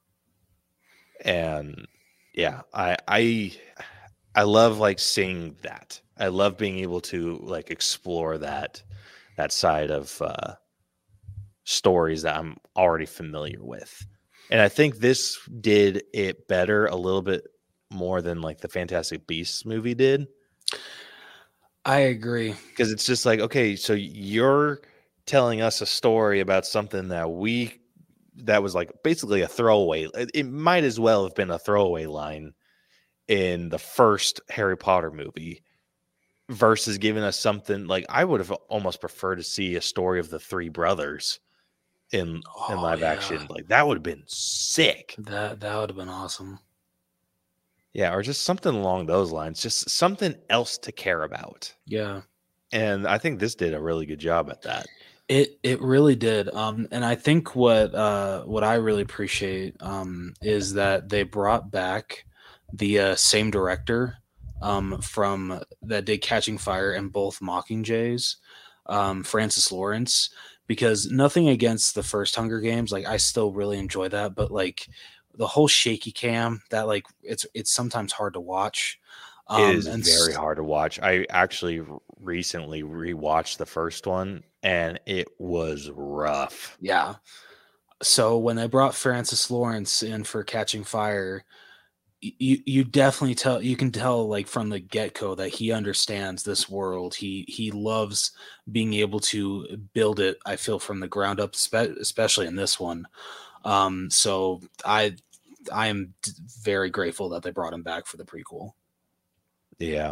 And yeah, I love like seeing that. I love being able to like explore that side of stories that I'm already familiar with. And I think this did it better a little bit more than like the Fantastic Beasts movie did. I agree. Because it's just like, okay, so you're telling us a story about something that was like basically a throwaway. It might as well have been a throwaway line in the first Harry Potter movie versus giving us something like I would have almost preferred to see a story of the three brothers in live action. Like that would have been sick. That would have been awesome. Yeah, or just something along those lines. Just something else to care about. Yeah. And I think this did a really good job at that. It really did. And I think what I really appreciate is that they brought back the same director from that did Catching Fire and both Mockingjays, Francis Lawrence, because nothing against the first Hunger Games, like I still really enjoy that, but like the whole shaky cam, that like it's sometimes hard to watch. It is very hard to watch. I actually recently rewatched the first one and it was rough. Yeah. So when they brought Francis Lawrence in for Catching Fire, you definitely you can tell like from the get-go that he understands this world. He loves being able to build it, I feel, from the ground up, especially in this one. So I am very grateful that they brought him back for the prequel. Yeah.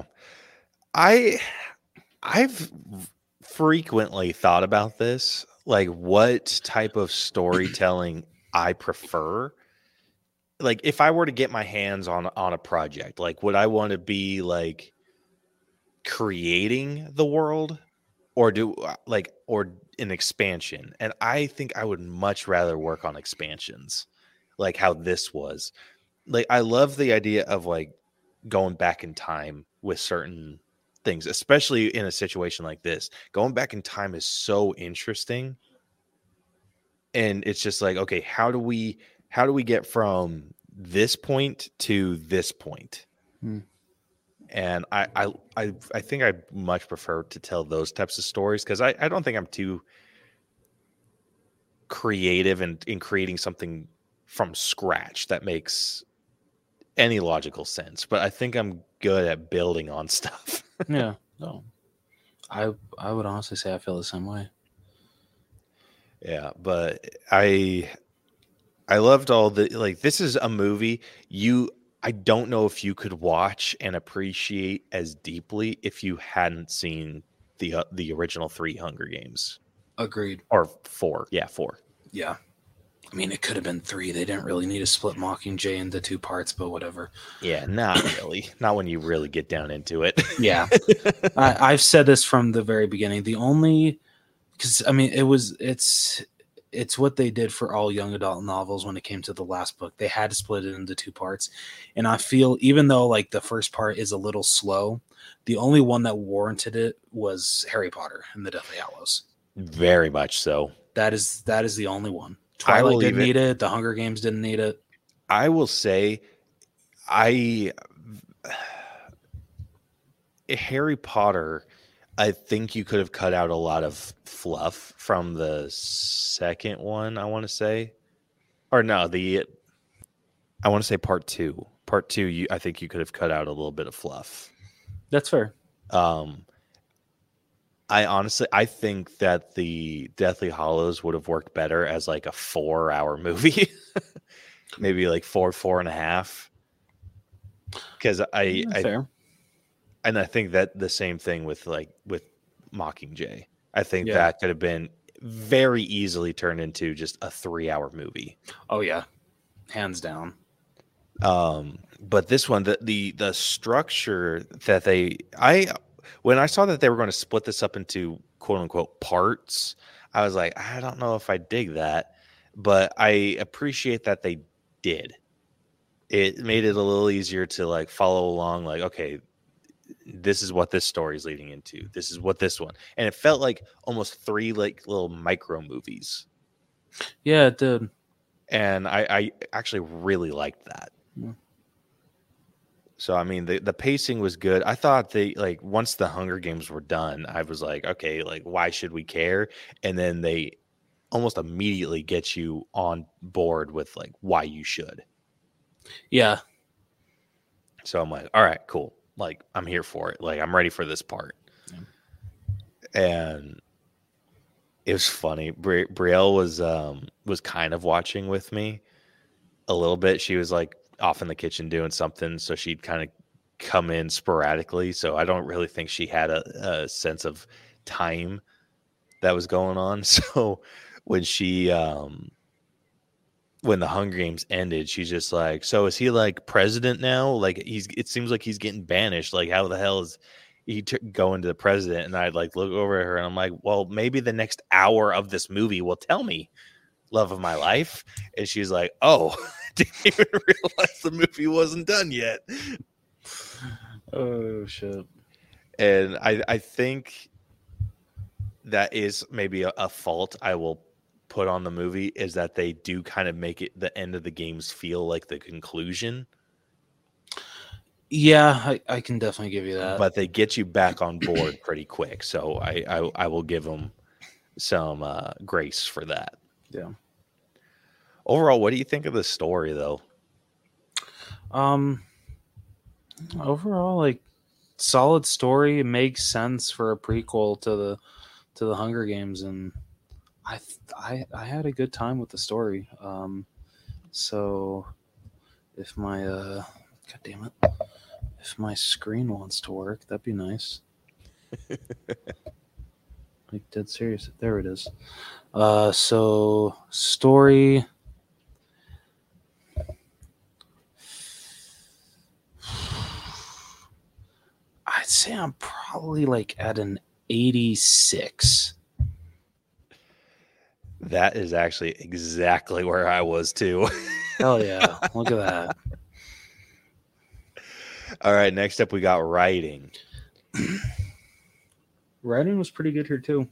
I've frequently thought about this, like what type of storytelling I prefer. Like if I were to get my hands on a project, like would I want to be like creating the world or an expansion? And I think I would much rather work on expansions, like how this was. Like I love the idea of like going back in time with certain things, especially in a situation like this. Going back in time is so interesting. And it's just like, okay, how do we get from this point to this point? And I think I much prefer to tell those types of stories, because I don't think I'm too creative in creating something from scratch that makes any logical sense. But I think I'm good at building on stuff. Yeah. No. I would honestly say I feel the same way. Yeah, but I loved all the, like, this is a movie I don't know if you could watch and appreciate as deeply if you hadn't seen the original 3 Hunger Games. Agreed. Or 4. Yeah, 4. Yeah. I mean, it could have been 3. They didn't really need to split Mockingjay into 2 parts, but whatever. Yeah, not really. Not when you really get down into it. Yeah. I've said this from the very beginning. The only, because I mean, it's what they did for all young adult novels when it came to the last book. They had to split it into 2 parts. And I feel, even though like the first part is a little slow, the only one that warranted it was Harry Potter and the Deathly Hallows. Very much so. That is the only one. Twilight didn't need it. The Hunger Games didn't need it. I will say, Harry Potter, I think you could have cut out a lot of fluff from the second one, I want to say. Or no, I want to say part 2. Part 2, I think you could have cut out a little bit of fluff. That's fair. I think that the Deathly Hallows would have worked better as like a 4-hour movie. Maybe like 4.5. Because fair. And I think that the same thing with Mockingjay. I think that could have been very easily turned into just a 3-hour movie. Oh yeah, hands down. But this one, the structure that when I saw that they were going to split this up into quote unquote parts, I was like, I don't know if I dig that, but I appreciate that they did. It made it a little easier to like follow along. Like, okay, this is what this story is leading into. This is what this one, and it felt like almost 3 like little micro movies. Yeah, it did. And I actually really liked that. Yeah. So, I mean, the pacing was good. I thought once the Hunger Games were done, I was like, okay, like, why should we care? And then they almost immediately get you on board with like why you should. Yeah. So I'm like, all right, cool. Like, I'm here for it. Like, I'm ready for this part. Yeah. And it was funny. Brielle was kind of watching with me a little bit. She was like off in the kitchen doing something, so she'd kind of come in sporadically. So I don't really think she had a sense of time that was going on. So when when the Hunger Games ended, she's just like, so is he like president now? Like it seems like he's getting banished. Like how the hell is he going to the president? And I'd like look over at her and I'm like, well, maybe the next hour of this movie will tell me, love of my life. And she's like, oh, didn't even realize the movie wasn't done yet. Oh shit. And I think that is maybe a fault I will put on the movie, is that they do kind of make it the end of the games feel like the conclusion. Yeah, I can definitely give you that. But they get you back on board pretty quick. So I will give them some grace for that. Yeah. Overall, what do you think of the story, though? Overall, like, solid story. It makes sense for a prequel to the Hunger Games, and I had a good time with the story. So if my God damn it, if my screen wants to work, that'd be nice. Like, dead serious. There it is. So story. I'd say I'm probably like at an 86. That is actually exactly where I was too. Hell yeah. Look at that. All right, next up we got writing. Writing was pretty good here too.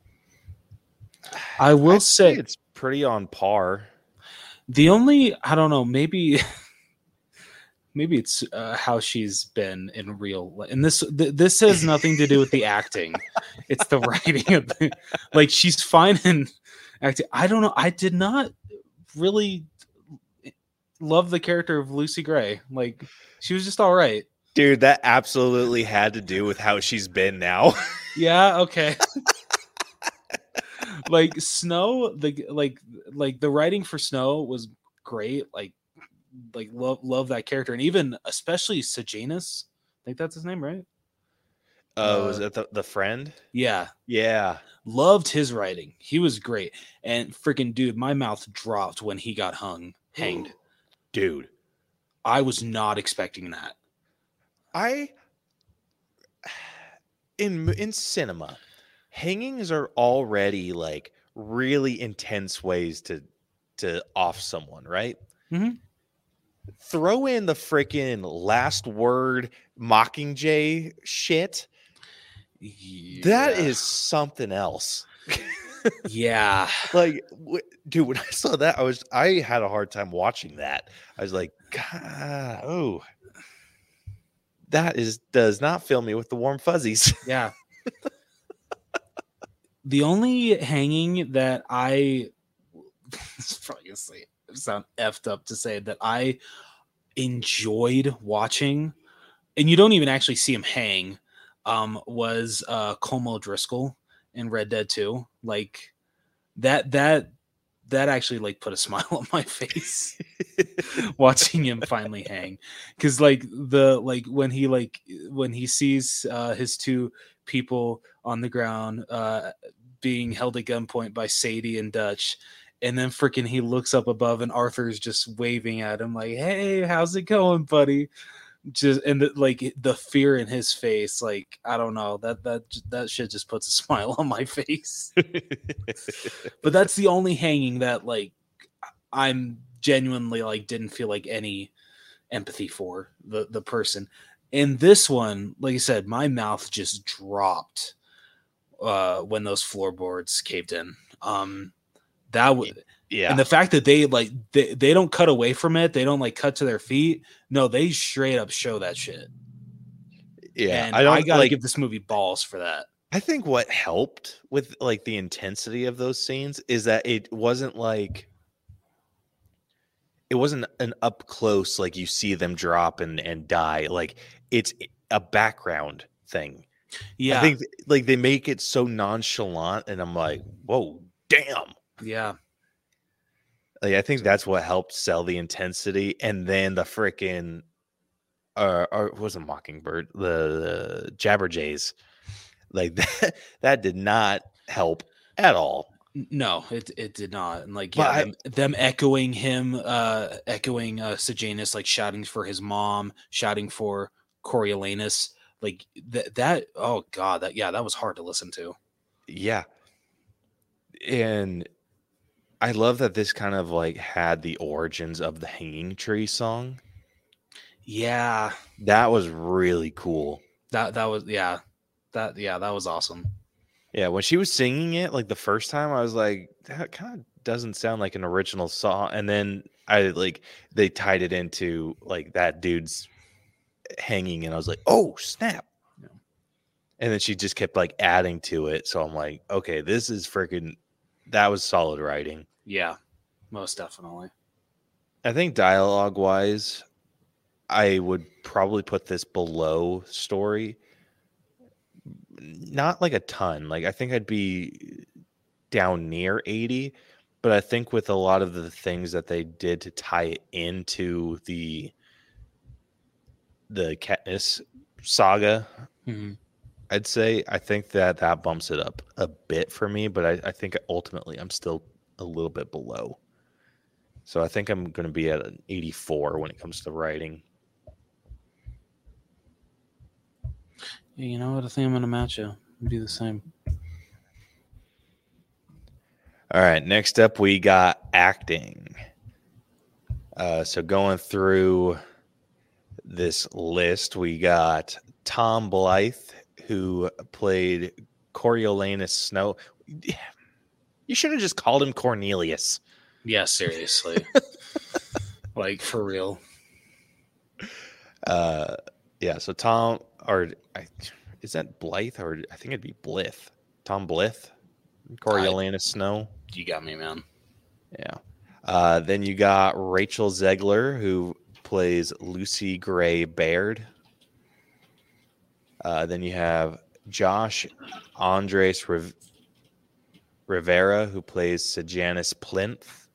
I will say it's pretty on par. The only, I don't know, maybe it's how she's been in real life. And this has nothing to do with the acting. It's the writing of the, like, she's fine in acting. I don't know. I did not really love the character of Lucy Gray. Like, she was just all right. Dude, that absolutely had to do with how she's been now. Yeah, okay. Like Snow, the writing for Snow was great. Like love that character, and even especially Sejanus. I think that's his name, right? Was it the friend? Yeah. Loved his writing. He was great. And freaking dude, my mouth dropped when he got hanged. Dude, I was not expecting that. In cinema, hangings are already like really intense ways to off someone, right? Mm-hmm. Throw in the freaking last word Mockingjay shit. Yeah. That is something else. Yeah. Like, dude, when I saw that, I had a hard time watching that. I was like, God, oh, that does not fill me with the warm fuzzies. Yeah. The only hanging that it's probably gonna sound effed up to say that I enjoyed watching, and you don't even actually see him hang, was Como Driscoll in Red Dead 2. Like that actually like put a smile on my face watching him finally hang, because when he sees his two people on the ground being held at gunpoint by Sadie and Dutch, and then freaking he looks up above and Arthur's just waving at him like, hey, how's it going, buddy? Just and the fear in his face, like, I don't know, that shit just puts a smile on my face. But that's the only hanging that like I'm genuinely like didn't feel like any empathy for the person. In this one, like I said, my mouth just dropped when those floorboards caved in. That would, yeah. And the fact that they don't cut away from it, they don't like cut to their feet. No, they straight up show that shit. Yeah, and I gotta give this movie balls for that. I think what helped with like the intensity of those scenes is that it wasn't an up close, like you see them drop and die. Like it's a background thing. Yeah, I think like they make it so nonchalant, and I'm like, whoa, damn. Yeah. Like, I think that's what helped sell the intensity, and then the freaking, or it wasn't Mockingbird, the Jabberjays, like that did not help at all. No, it did not. And like, yeah, them echoing him, echoing Sejanus, like shouting for his mom, shouting for Coriolanus, like that. Oh God, that was hard to listen to. Yeah, and I love that this kind of like had the origins of the Hanging Tree song. Yeah, that was really cool. That was awesome. Yeah, when she was singing it like the first time, I was like, that kind of doesn't sound like an original song. And then they tied it into like that dude's hanging, and I was like, oh snap. Yeah. And then she just kept like adding to it. So I'm like, okay, this is freaking. That was solid writing. Yeah, most definitely. I think dialogue-wise, I would probably put this below story. Not like a ton. Like I think I'd be down near 80, but I think with a lot of the things that they did to tie it into the Katniss saga, I'd say I think that bumps it up a bit for me, but I think ultimately I'm still a little bit below. So I think I'm going to be at an 84 when it comes to writing. Yeah, you know what? I think I'm going to match you. Do the same. All right, next up we got acting. So going through this list, we got Tom Blythe, who played Coriolanus Snow. You should have just called him Cornelius. Yeah, seriously. Like, for real. Yeah, so Tom, is that Blythe, or I think it'd be Blith. Tom Blith, Coriolanus Snow. You got me, man. Yeah. Then you got Rachel Zegler, who plays Lucy Gray Baird. Then you have Josh Andres Rivera, who plays Sejanus Plinth.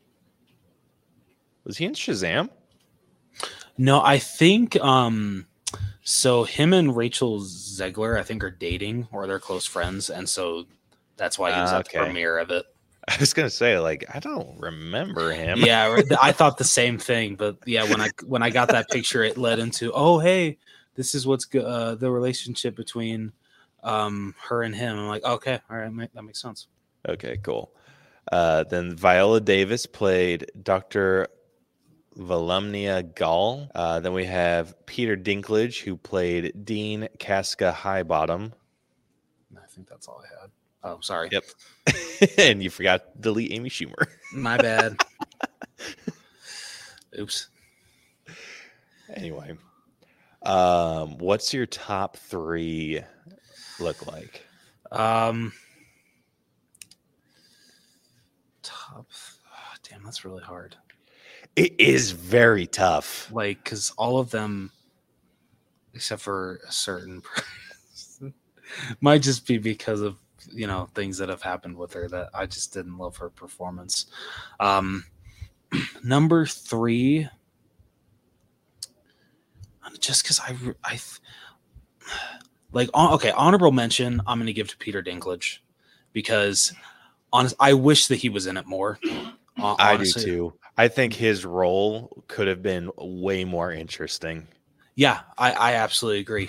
Was he in Shazam? No, I think so him and Rachel Zegler, I think, are dating, or they're close friends, and so that's why he was at the premiere of it. I was gonna say, like, I don't remember him. Yeah, I thought the same thing, but yeah, when I got that picture, it led into, oh, hey, this is what's the relationship between her and him. I'm like, okay, all right, that makes sense. Okay, cool. Then Viola Davis played Dr. Volumnia Gall. Then we have Peter Dinklage, who played Dean Casca Highbottom. I think that's all I had. Oh, sorry. Yep. And you forgot to delete Amy Schumer. My bad. Oops. Anyway, what's your top 3 look like? Damn, that's really hard. It is very tough. Like, because all of them, except for a certain person, might just be because of, things that have happened with her that I just didn't love her performance. Number 3, just because I like, okay, honorable mention, I'm going to give to Peter Dinklage, because I wish that he was in it more. I do too. I think his role could have been way more interesting. Yeah, I absolutely agree.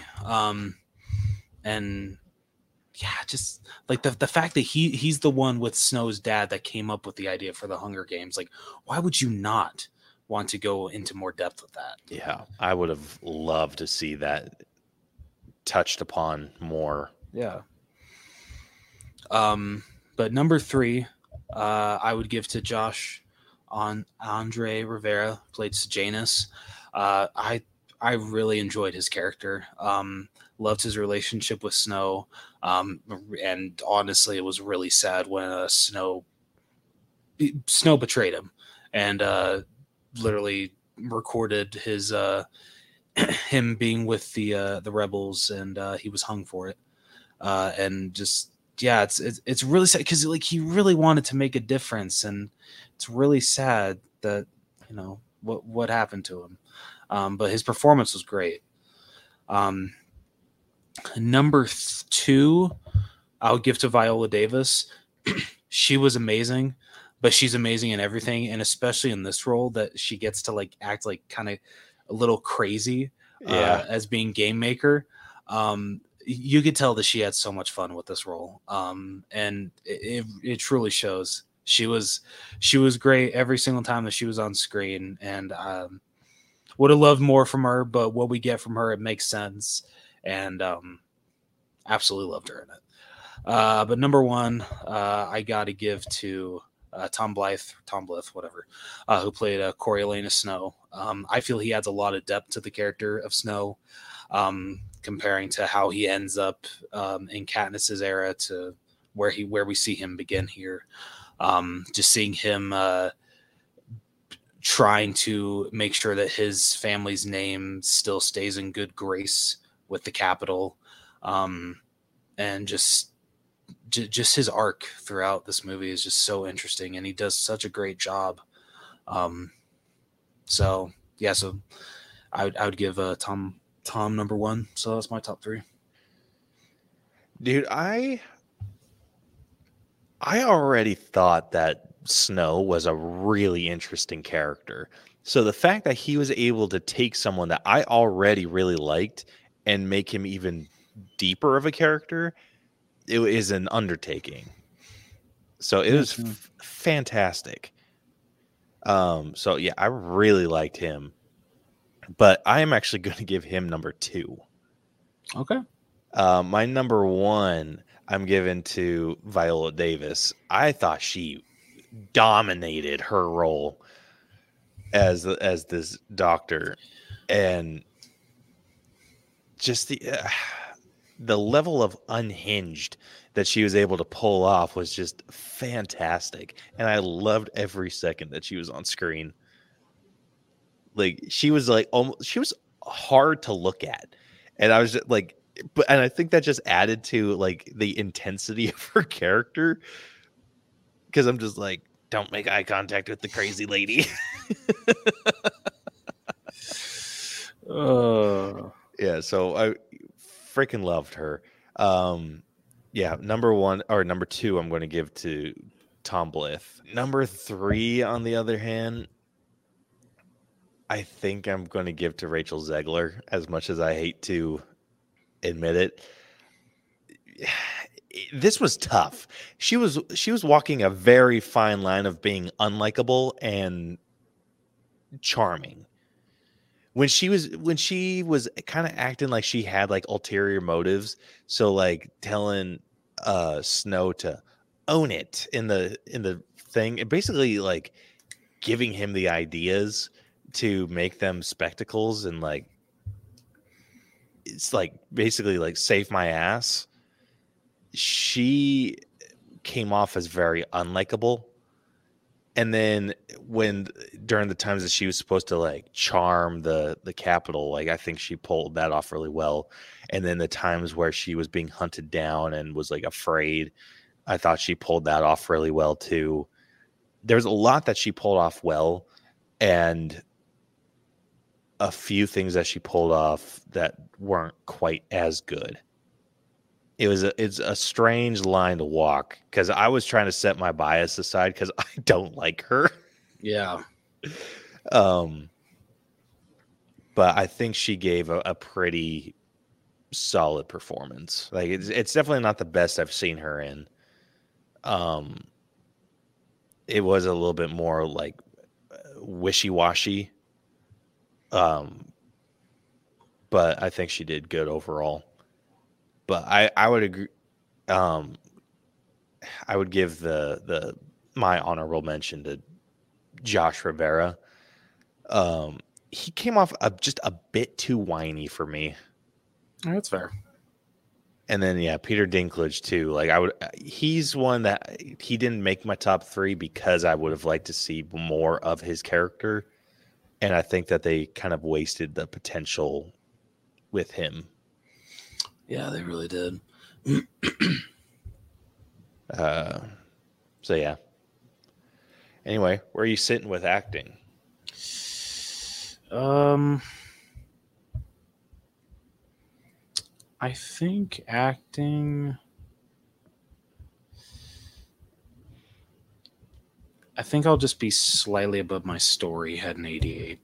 And yeah, just like the fact that he's the one with Snow's dad that came up with the idea for the Hunger Games. Like, why would you not want to go into more depth with that? Yeah, I would have loved to see that touched upon more. Yeah. But number 3, I would give to Josh Andre Rivera, played Sejanus. I really enjoyed his character. Loved his relationship with Snow. And honestly, it was really sad when Snow betrayed him and literally recorded his him being with the rebels, and he was hung for it. And just, yeah, it's really sad because, like, he really wanted to make a difference, and it's really sad that what happened to him. But his performance was great. Number 2, I would give to Viola Davis. She was amazing, but she's amazing in everything, and especially in this role that she gets to like act like kind of a little crazy as being game maker. You could tell that she had so much fun with this role, and it truly shows. She was great every single time that she was on screen, and would have loved more from her, but what we get from her, it makes sense, and absolutely loved her in it. But number 1, I got to give to Tom Blythe, whatever, who played Coriolanus Snow. I feel he adds a lot of depth to the character of Snow, comparing to how he ends up in Katniss's era to where we see him begin here. Just seeing him trying to make sure that his family's name still stays in good grace with the Capitol, and just his arc throughout this movie is just so interesting, and he does such a great job. So I would give Tom number 1. So that's my top 3. Dude, I already thought that Snow was a really interesting character. So the fact that he was able to take someone that I already really liked and make him even deeper of a character, it is an undertaking. So it was fantastic. So yeah, I really liked him. But I am actually going to give him number 2. Okay. My number 1, I'm giving to Viola Davis. I thought she dominated her role as this doctor, and just the level of unhinged that she was able to pull off was just fantastic, and I loved every second that she was on screen. Like she was hard to look at, and I was just like, and I think that just added to like the intensity of her character, because I'm just like, don't make eye contact with the crazy lady. Yeah, so I freaking loved her. Yeah, number 1 or number 2, I'm going to give to Tom Blyth. Number 3, on the other hand, I think I'm going to give to Rachel Zegler, as much as I hate to admit it. This was tough. She was walking a very fine line of being unlikable and charming. When she was kind of acting like she had like ulterior motives, so like telling Snow to own it in the thing, and basically like giving him the ideas to make them spectacles, and like it's like basically like save my ass. She came off as very unlikable. And then during the times that she was supposed to like charm the Capitol, like I think she pulled that off really well. And then the times where she was being hunted down and was like afraid, I thought she pulled that off really well too. There's a lot that she pulled off well, and a few things that she pulled off that weren't quite as good. It's a strange line to walk, because I was trying to set my bias aside because I don't like her. Yeah. But I think she gave a pretty solid performance. Like it's definitely not the best I've seen her in. It was a little bit more like wishy-washy. But I think she did good overall. But I would agree. I would give my honorable mention to Josh Rivera. He came off just a bit too whiny for me. That's fair. And then Peter Dinklage too. Like he's one that he didn't make my top 3 because I would have liked to see more of his character, and I think that they kind of wasted the potential with him. Yeah, they really did. So yeah. Anyway, where are you sitting with acting? I think acting. I think I'll just be slightly above my story, had an 88.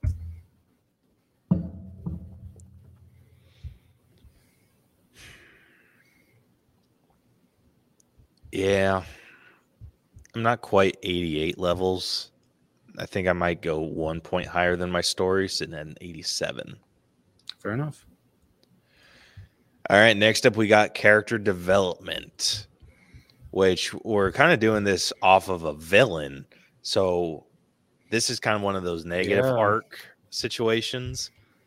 Yeah. I'm not quite 88 levels. I think I might go 1 point higher than my story, sitting at an 87. Fair enough. All right, next up we got character development, which we're kind of doing this off of a villain. So this is kind of one of those negative arc situations.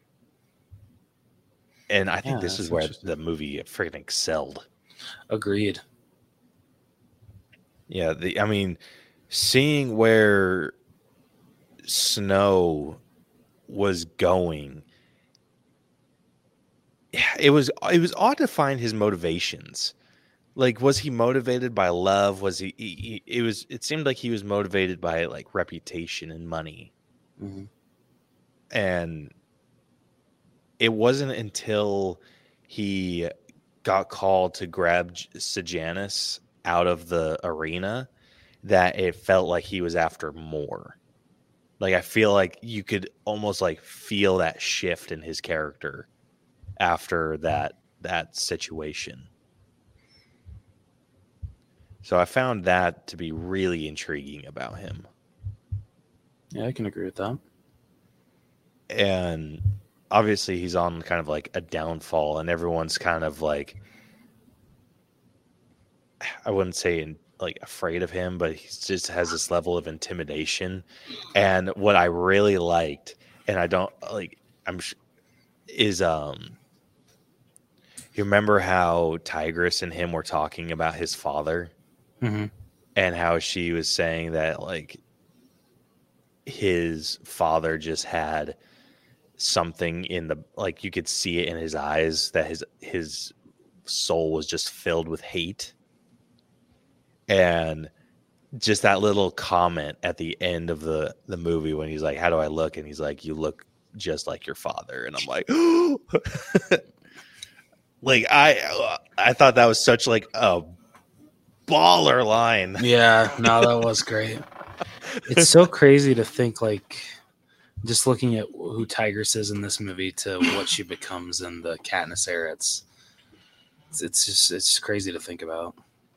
And I think this is where the movie freaking excelled. Agreed. Yeah, seeing where Snow was going, it was odd to find his motivations. Like, was he motivated by love? Was it seemed like he was motivated by like reputation and money. Mm-hmm. And it wasn't until he got called to grab Sejanus out of the arena that it felt like he was after more. Like, I feel like you could almost like feel that shift in his character after that situation. So I found that to be really intriguing about him. Yeah, I can agree with that. And obviously he's on kind of like a downfall, and everyone's kind of like, I wouldn't say like afraid of him, but he just has this level of intimidation. And what I really liked, and I don't like, is you remember how Tigress and him were talking about his father, Mm-hmm. and how she was saying that like his father just had something in the, like you could see it in his eyes, that his soul was just filled with hate. And just that little comment at the end of the movie when he's like, how do I look? And he's like, you look just like your father. And I'm like, like I thought that was such like a baller line. Yeah, no, that was great. It's so crazy to think, like, just looking at who Tigress is in this movie to what she becomes in the Katniss era. It's just crazy to think about.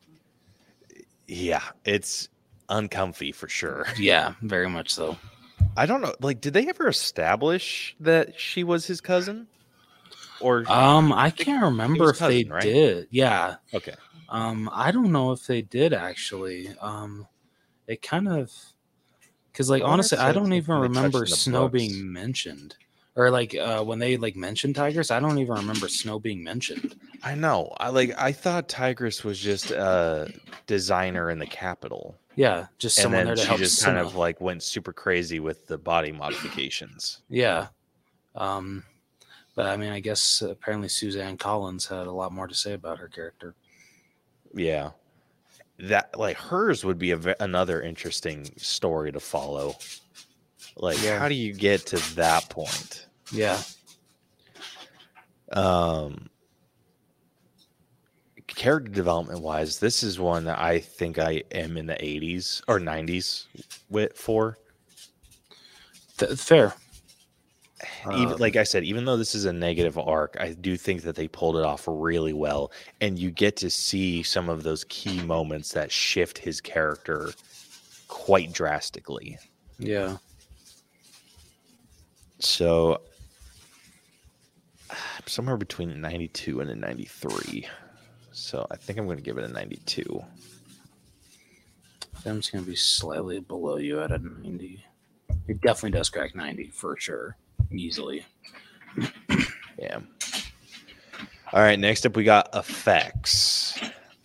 Yeah, it's uncomfy for sure. Yeah, very much so. I don't know. Like, did they ever establish that she was his cousin? Or I can't remember if they right? did. Yeah. Okay. I don't know if they did actually. It kind of, because like Well, honestly, that's I don't something even they touched remember in the Snow books. being mentioned, or like when they like mentioned Tigress, I don't even remember Snow being mentioned. I know. I thought Tigress was just a designer in the Capitol. Yeah, just And someone then there to she help just Cinna. kind of like went super crazy with the body modifications. Yeah. But I mean, I guess apparently Suzanne Collins had a lot more to say about her character. Yeah. That, like, hers would be another interesting story to follow. Like, Yeah. how do you get to that point? Yeah. Character development wise, this is one that I think I am in the 80s or 90s for. Fair. Even like I said, even though this is a negative arc, I do think that they pulled it off really well, and you get to see some of those key moments that shift his character quite drastically. Yeah. So somewhere between a 92 and a 93. So I think I'm going to give it a 92. I'm just going to be slightly below you at a 90. It definitely does crack 90 for sure. Easily. Yeah. All right. Next up, we got effects.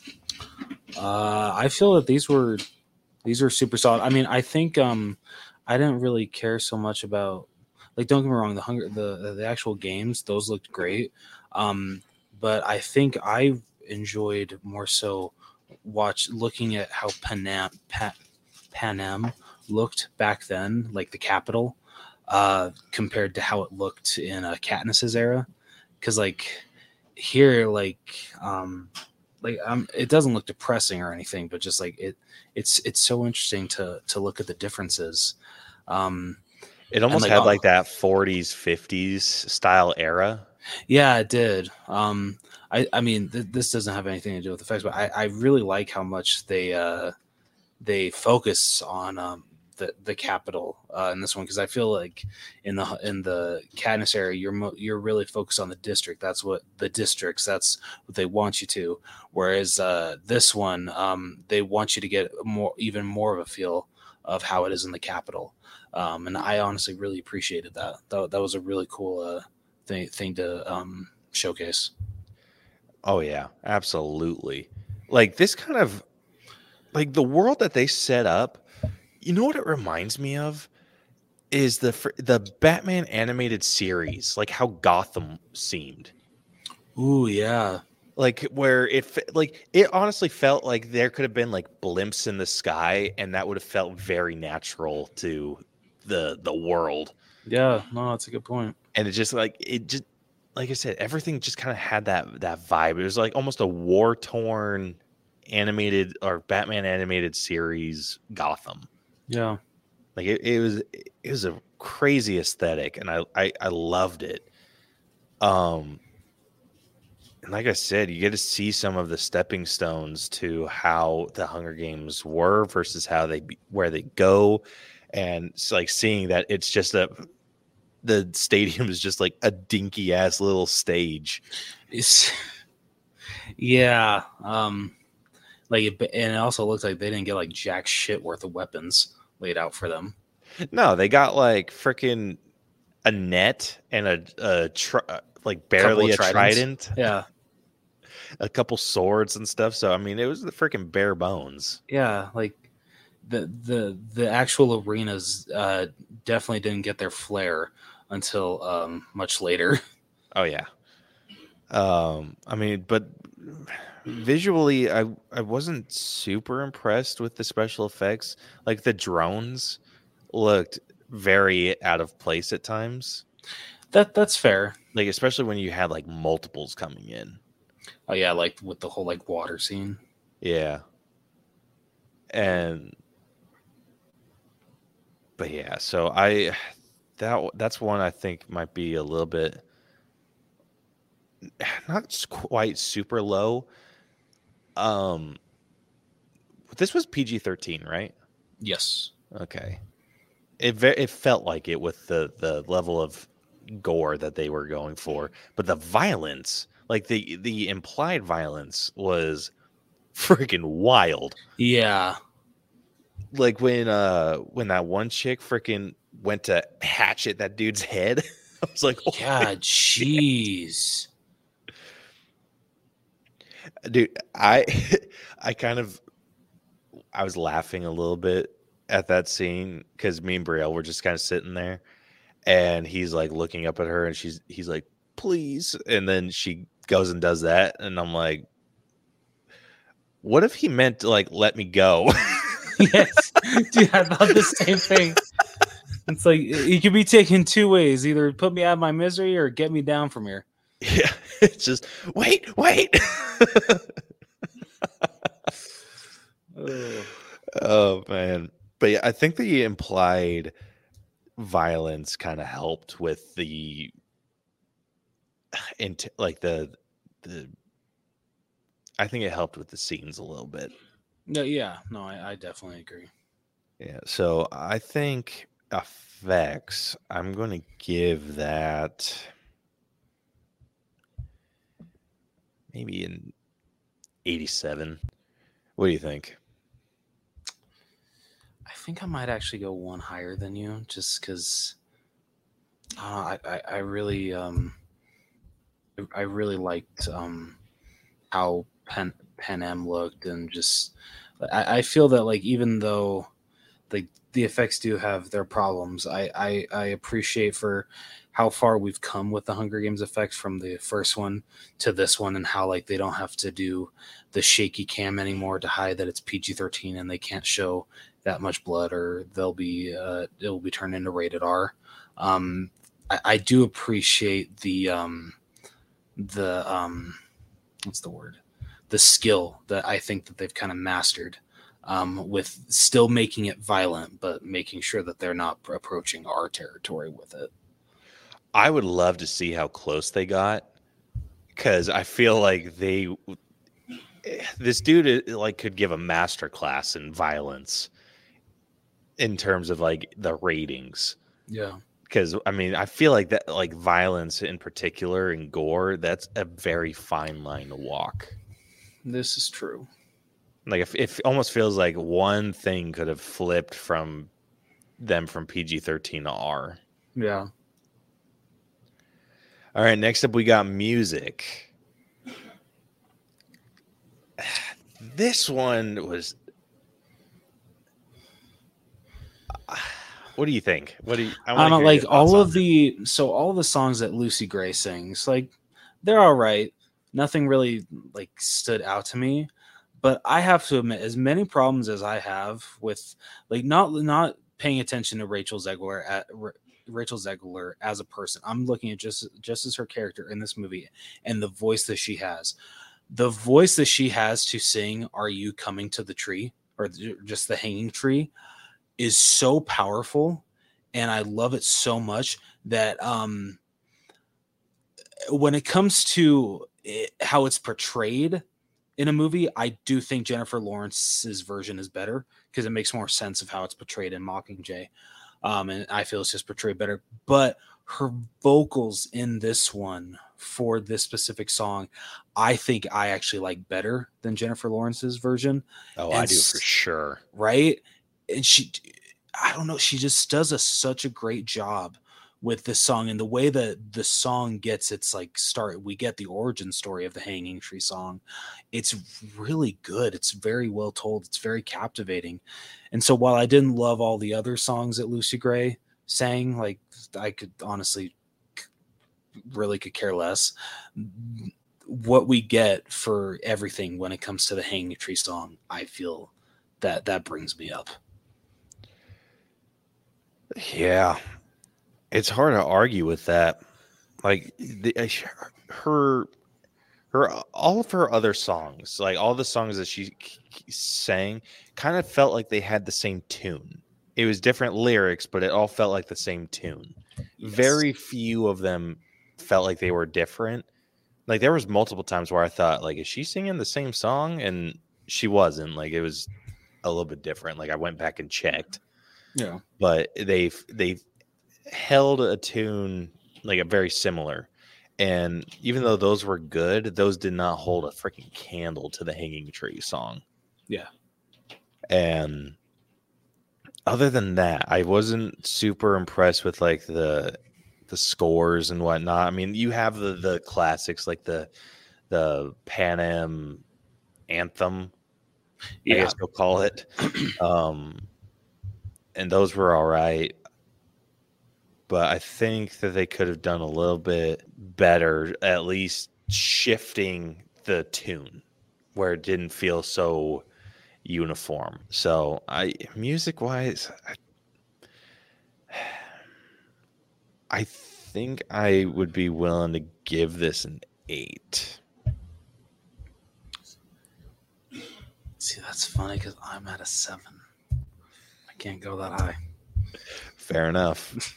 I feel that these were super solid. I mean, I think I didn't really care so much about, like, don't get me wrong, the actual games, those looked great. But I think I enjoyed more so looking at how Panem looked back then, like the Capitol, compared to how it looked in Katniss's era. Because like here, it doesn't look depressing or anything, but just like it's so interesting to look at the differences. It almost had like that 40s, 50s style era. Yeah, it did. I mean, this doesn't have anything to do with effects, but I really like how much they focus on the Capitol in this one, because I feel like in the Katniss area you're really focused on the district. That's what they want you to. Whereas this one, they want you to get even more of a feel of how it is in the Capitol. And I honestly really appreciated that. That was a really cool thing to showcase. Oh yeah, absolutely. Like this kind of, like the world that they set up, you know what it reminds me of is the Batman animated series, like how Gotham seemed. Ooh, yeah. Like where it honestly felt like there could have been like blimps in the sky, and that would have felt very natural to the world. Yeah, no, that's a good point. And like I said, everything just kind of had that vibe. It was like almost a war-torn animated or Batman animated series Gotham. Yeah. Like it was a crazy aesthetic, and I loved it. And like I said, you get to see some of the stepping stones to how the Hunger Games were versus where they go, and it's like seeing that it's just the stadium is just like a dinky ass little stage. Yeah. And it also looks like they didn't get like jack shit worth of weapons laid out for them. No, they got like freaking a net and like barely a trident. Yeah. A couple swords and stuff. So I mean, it was the freaking bare bones. Yeah, like the actual arenas definitely didn't get their flair until much later. Oh yeah. I mean, but visually, I wasn't super impressed with the special effects. Like the drones looked very out of place at times. That's fair. Like especially when you had like multiples coming in. Oh yeah, like with the whole like water scene. Yeah. But yeah, so that's one I think might be a little bit not quite super low. This was PG-13, right? Yes. Okay. It felt like it with the level of gore that they were going for, but the violence, like the implied violence, was freaking wild. Yeah. Like when that one chick freaking went to hatchet that dude's head, I was like, oh yeah, jeez. Dude, I was laughing a little bit at that scene because me and Brielle were just kind of sitting there, and he's like looking up at her, and he's like, please, and then she goes and does that, and I'm like, what if he meant to like let me go? Yes, dude, I thought the same thing. It's like it could be taken two ways: either put me out of my misery or get me down from here. Yeah, it's just wait. Oh man, but yeah, I think the implied violence kind of helped with the like the. I think it helped with the scenes a little bit. No, yeah, no, I definitely agree. Yeah, so I think effects, I'm going to give that maybe an 87. What do you think? I think I might actually go one higher than you, just because I really liked how Panem looked, and just I feel that like even though the effects do have their problems, I appreciate for how far we've come with the Hunger Games effects from the first one to this one, and how like they don't have to do the shaky cam anymore to hide that it's PG-13 and they can't show that much blood, or it'll be turned into rated R. I do appreciate the what's the word? The skill that I think that they've kind of mastered, with still making it violent, but making sure that they're not approaching our territory with it. I would love to see how close they got, because I feel like this dude like could give a master class in violence in terms of like the ratings. Yeah. Because I mean, I feel like that, like violence in particular and gore, that's a very fine line to walk. This is true. Like if it almost feels like one thing could have flipped from PG-13 to R. Yeah. All right, next up we got music. This one was. What do you think? I don't like all of the songs that Lucy Gray sings. Like they're all right. Nothing really like stood out to me, but I have to admit, as many problems as I have with like not paying attention to Rachel Zegler as a person, I'm looking at just as her character in this movie and the voice that she has. The voice that she has to sing "Are You Coming to the Tree?" or just the Hanging Tree is so powerful, and I love it so much that when it comes to how it's portrayed in a movie, I do think Jennifer Lawrence's version is better because it makes more sense of how it's portrayed in Mockingjay, and I feel it's just portrayed better. But her vocals in this one for this specific song, I think I actually like better than Jennifer Lawrence's version. Oh, And I do for sure. Right? And I don't know, she just does such a great job with this song, and the way that the song gets its like start, we get the origin story of the Hanging Tree song. It's really good. It's very well told. It's very captivating. And so while I didn't love all the other songs that Lucy Gray sang, like I could honestly really could care less, what we get for everything when it comes to the Hanging Tree song, I feel that brings me up. Yeah. It's hard to argue with that. Like her all of her other songs, like all the songs that she sang, kind of felt like they had the same tune. It was different lyrics, but it all felt like the same tune. Yes. Very few of them felt like they were different. Like there was multiple times where I thought, like, is she singing the same song? And she wasn't. Like it was a little bit different. Like I went back and checked. Yeah. But they held a tune like a very similar. And even though those were good, those did not hold a freaking candle to the Hanging Tree song. Yeah. And other than that, I wasn't super impressed with like the scores and whatnot. I mean, you have the classics like the Pan Am anthem, I guess you'll call it. And those were all right. But I think that they could have done a little bit better, at least shifting the tune where it didn't feel so uniform. So music wise, I think I would be willing to give this an 8. See, that's funny because I'm at a 7. I can't go that high. Fair enough.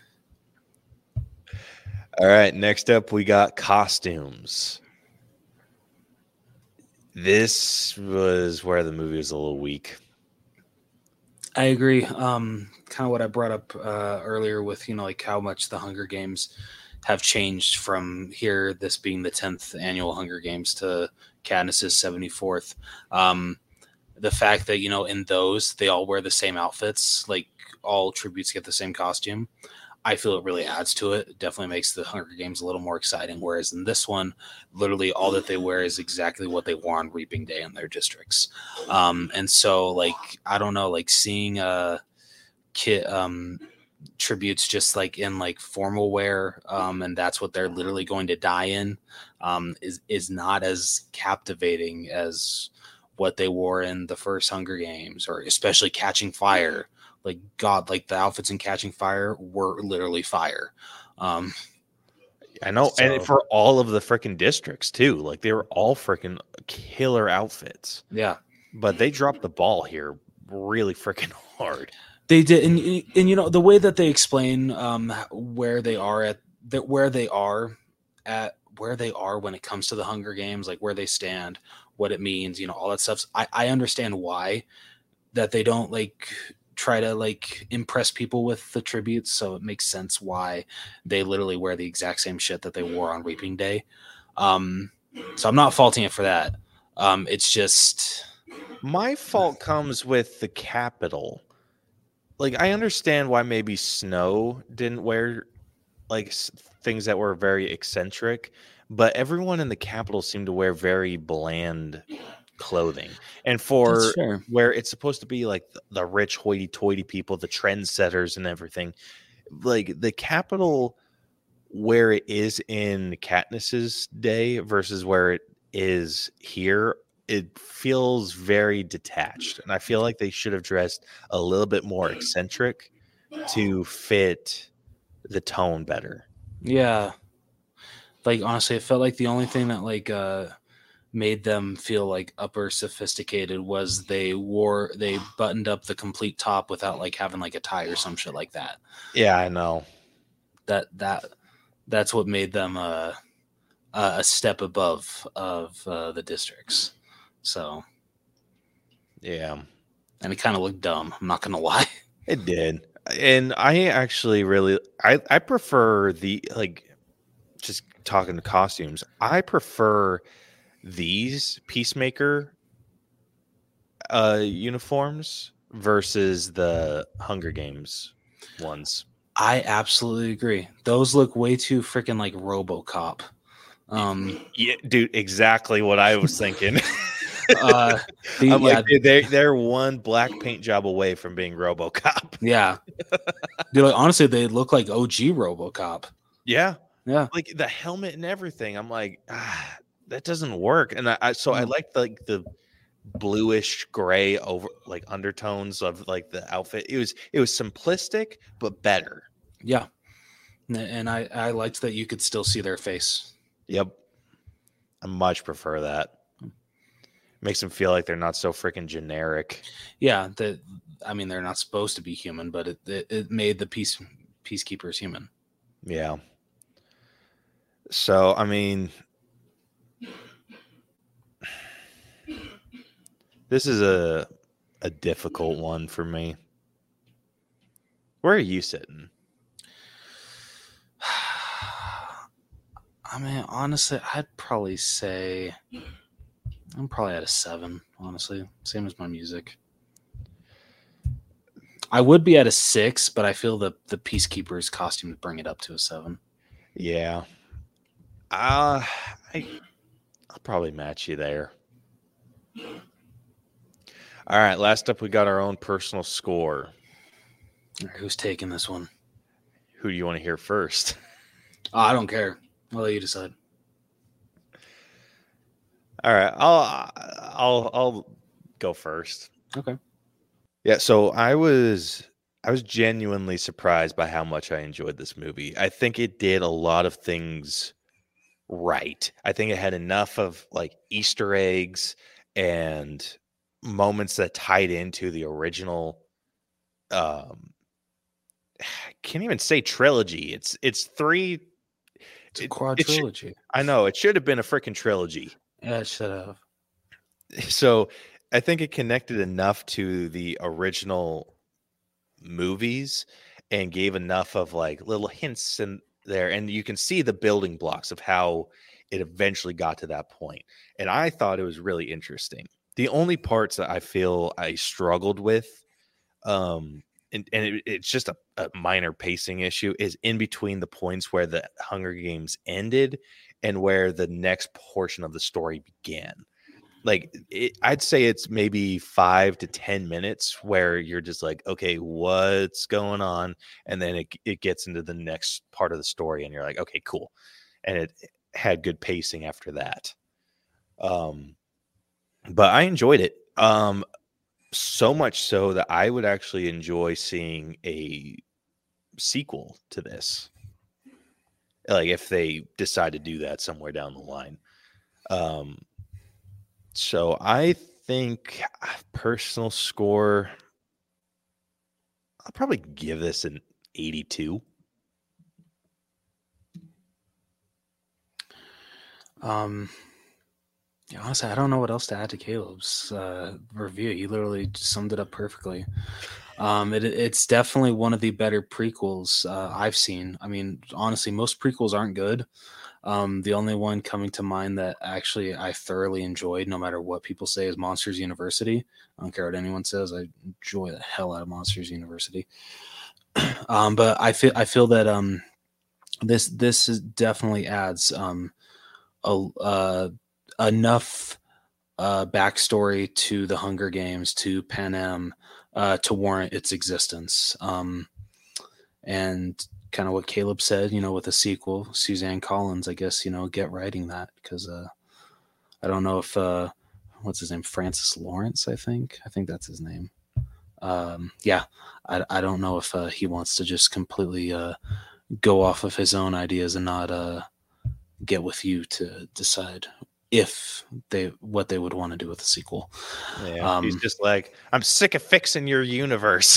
All right, next up we got costumes. This was where the movie was a little weak. I agree. Kind of what I brought up earlier with, like how much the Hunger Games have changed from here, this being the 10th annual Hunger Games, to Katniss's 74th. The fact that, in those, they all wear the same outfits, like all tributes get the same costume. I feel it really adds to it. It definitely makes the Hunger Games a little more exciting. Whereas in this one, literally all that they wear is exactly what they wore on Reaping Day in their districts. And so, like, I don't know, like seeing tributes just like in like formal wear, and that's what they're literally going to die in, is not as captivating as what they wore in the first Hunger Games, or especially Catching Fire. Like, God, like the outfits in Catching Fire were literally fire. I know. So, and for all of the freaking districts too, like they were all freaking killer outfits. Yeah. But they dropped the ball here really freaking hard. They did. And the way that they explain where they are when it comes to the Hunger Games, like where they stand, what it means, all that stuff. I understand why that they don't like try to like impress people with the tributes, so it makes sense why they literally wear the exact same shit that they wore on Reaping Day. So I'm not faulting it for that. It's just my fault comes with the Capitol. Like, I understand why maybe Snow didn't wear like things that were very eccentric, but everyone in the Capitol seemed to wear very bland clothing. And for where it's supposed to be like the rich hoity-toity people, the trendsetters and everything, like the Capitol where it is in Katniss's day versus where it is here, it feels very detached. And I feel like they should have dressed a little bit more eccentric to fit the tone better. Yeah. Like, honestly, it felt like the only thing that like made them feel like upper sophisticated was they buttoned up the complete top without like having like a tie or some shit like that. Yeah, I know. That's what made them a step above of the districts. So yeah, and it kind of looked dumb. I'm not gonna lie. It did. And I actually really I prefer the just talking to costumes. I prefer these Peacemaker uniforms versus the Hunger Games ones. I absolutely agree. Those look way too freaking like RoboCop. Yeah, dude, exactly what I was thinking. They're one black paint job away from being RoboCop. Yeah, dude, like, honestly, they look like OG RoboCop. Yeah, yeah, like the helmet and everything. I'm like, that doesn't work. And I like the bluish gray over like undertones of like the outfit. It was simplistic but better. Yeah, and I liked that you could still see their face. Yep, I much prefer that. Makes them feel like they're not so freaking generic. Yeah, they're not supposed to be human, but it made the peacekeepers human. Yeah. So I mean, this is a difficult one for me. Where are you sitting? I mean, honestly, I'd probably say I'm probably at a 7, honestly. Same as my music. I would be at a 6, but I feel the Peacekeepers costumes bring it up to a 7. Yeah. I'll probably match you there. All right, last up we got our own personal score. All right, who's taking this one? Who do you want to hear first? Oh, I don't care. I'll let you decide. All right, I'll go first. Okay. Yeah, so I was genuinely surprised by how much I enjoyed this movie. I think it did a lot of things right. I think it had enough of like Easter eggs and moments that tied into the original I can't even say trilogy. It's three. It's a quadrilogy. I know it should have been a freaking trilogy. Yeah, it should have. So I think it connected enough to the original movies and gave enough of like little hints in there, and you can see the building blocks of how it eventually got to that point. And I thought it was really interesting. The only parts that I feel I struggled with, it's just a minor pacing issue, is in between the points where the Hunger Games ended and where the next portion of the story began. Like I'd say it's maybe 5 to 10 minutes where you're just like, okay, what's going on? And then it gets into the next part of the story and you're like, okay, cool. And it had good pacing after that. But I enjoyed it. So much so that I would actually enjoy seeing a sequel to this. Like if they decide to do that somewhere down the line. So I think personal score, I'll probably give this an 82. Yeah, honestly, I don't know what else to add to Caleb's review. He literally summed it up perfectly. It's definitely one of the better prequels I've seen. I mean, honestly, most prequels aren't good. The only one coming to mind that actually I thoroughly enjoyed, no matter what people say, is Monsters University. I don't care what anyone says. I enjoy the hell out of Monsters University. But I feel that this definitely adds enough backstory to the Hunger Games, to Panem, to warrant its existence. And kind of what Caleb said, with a sequel, Suzanne Collins, I guess, get writing that, because I don't know if what's his name, Francis Lawrence, I think that's his name. Yeah, I don't know if he wants to just completely go off of his own ideas and not get with you to decide what they would want to do with the sequel. Yeah, he's just like, I'm sick of fixing your universe.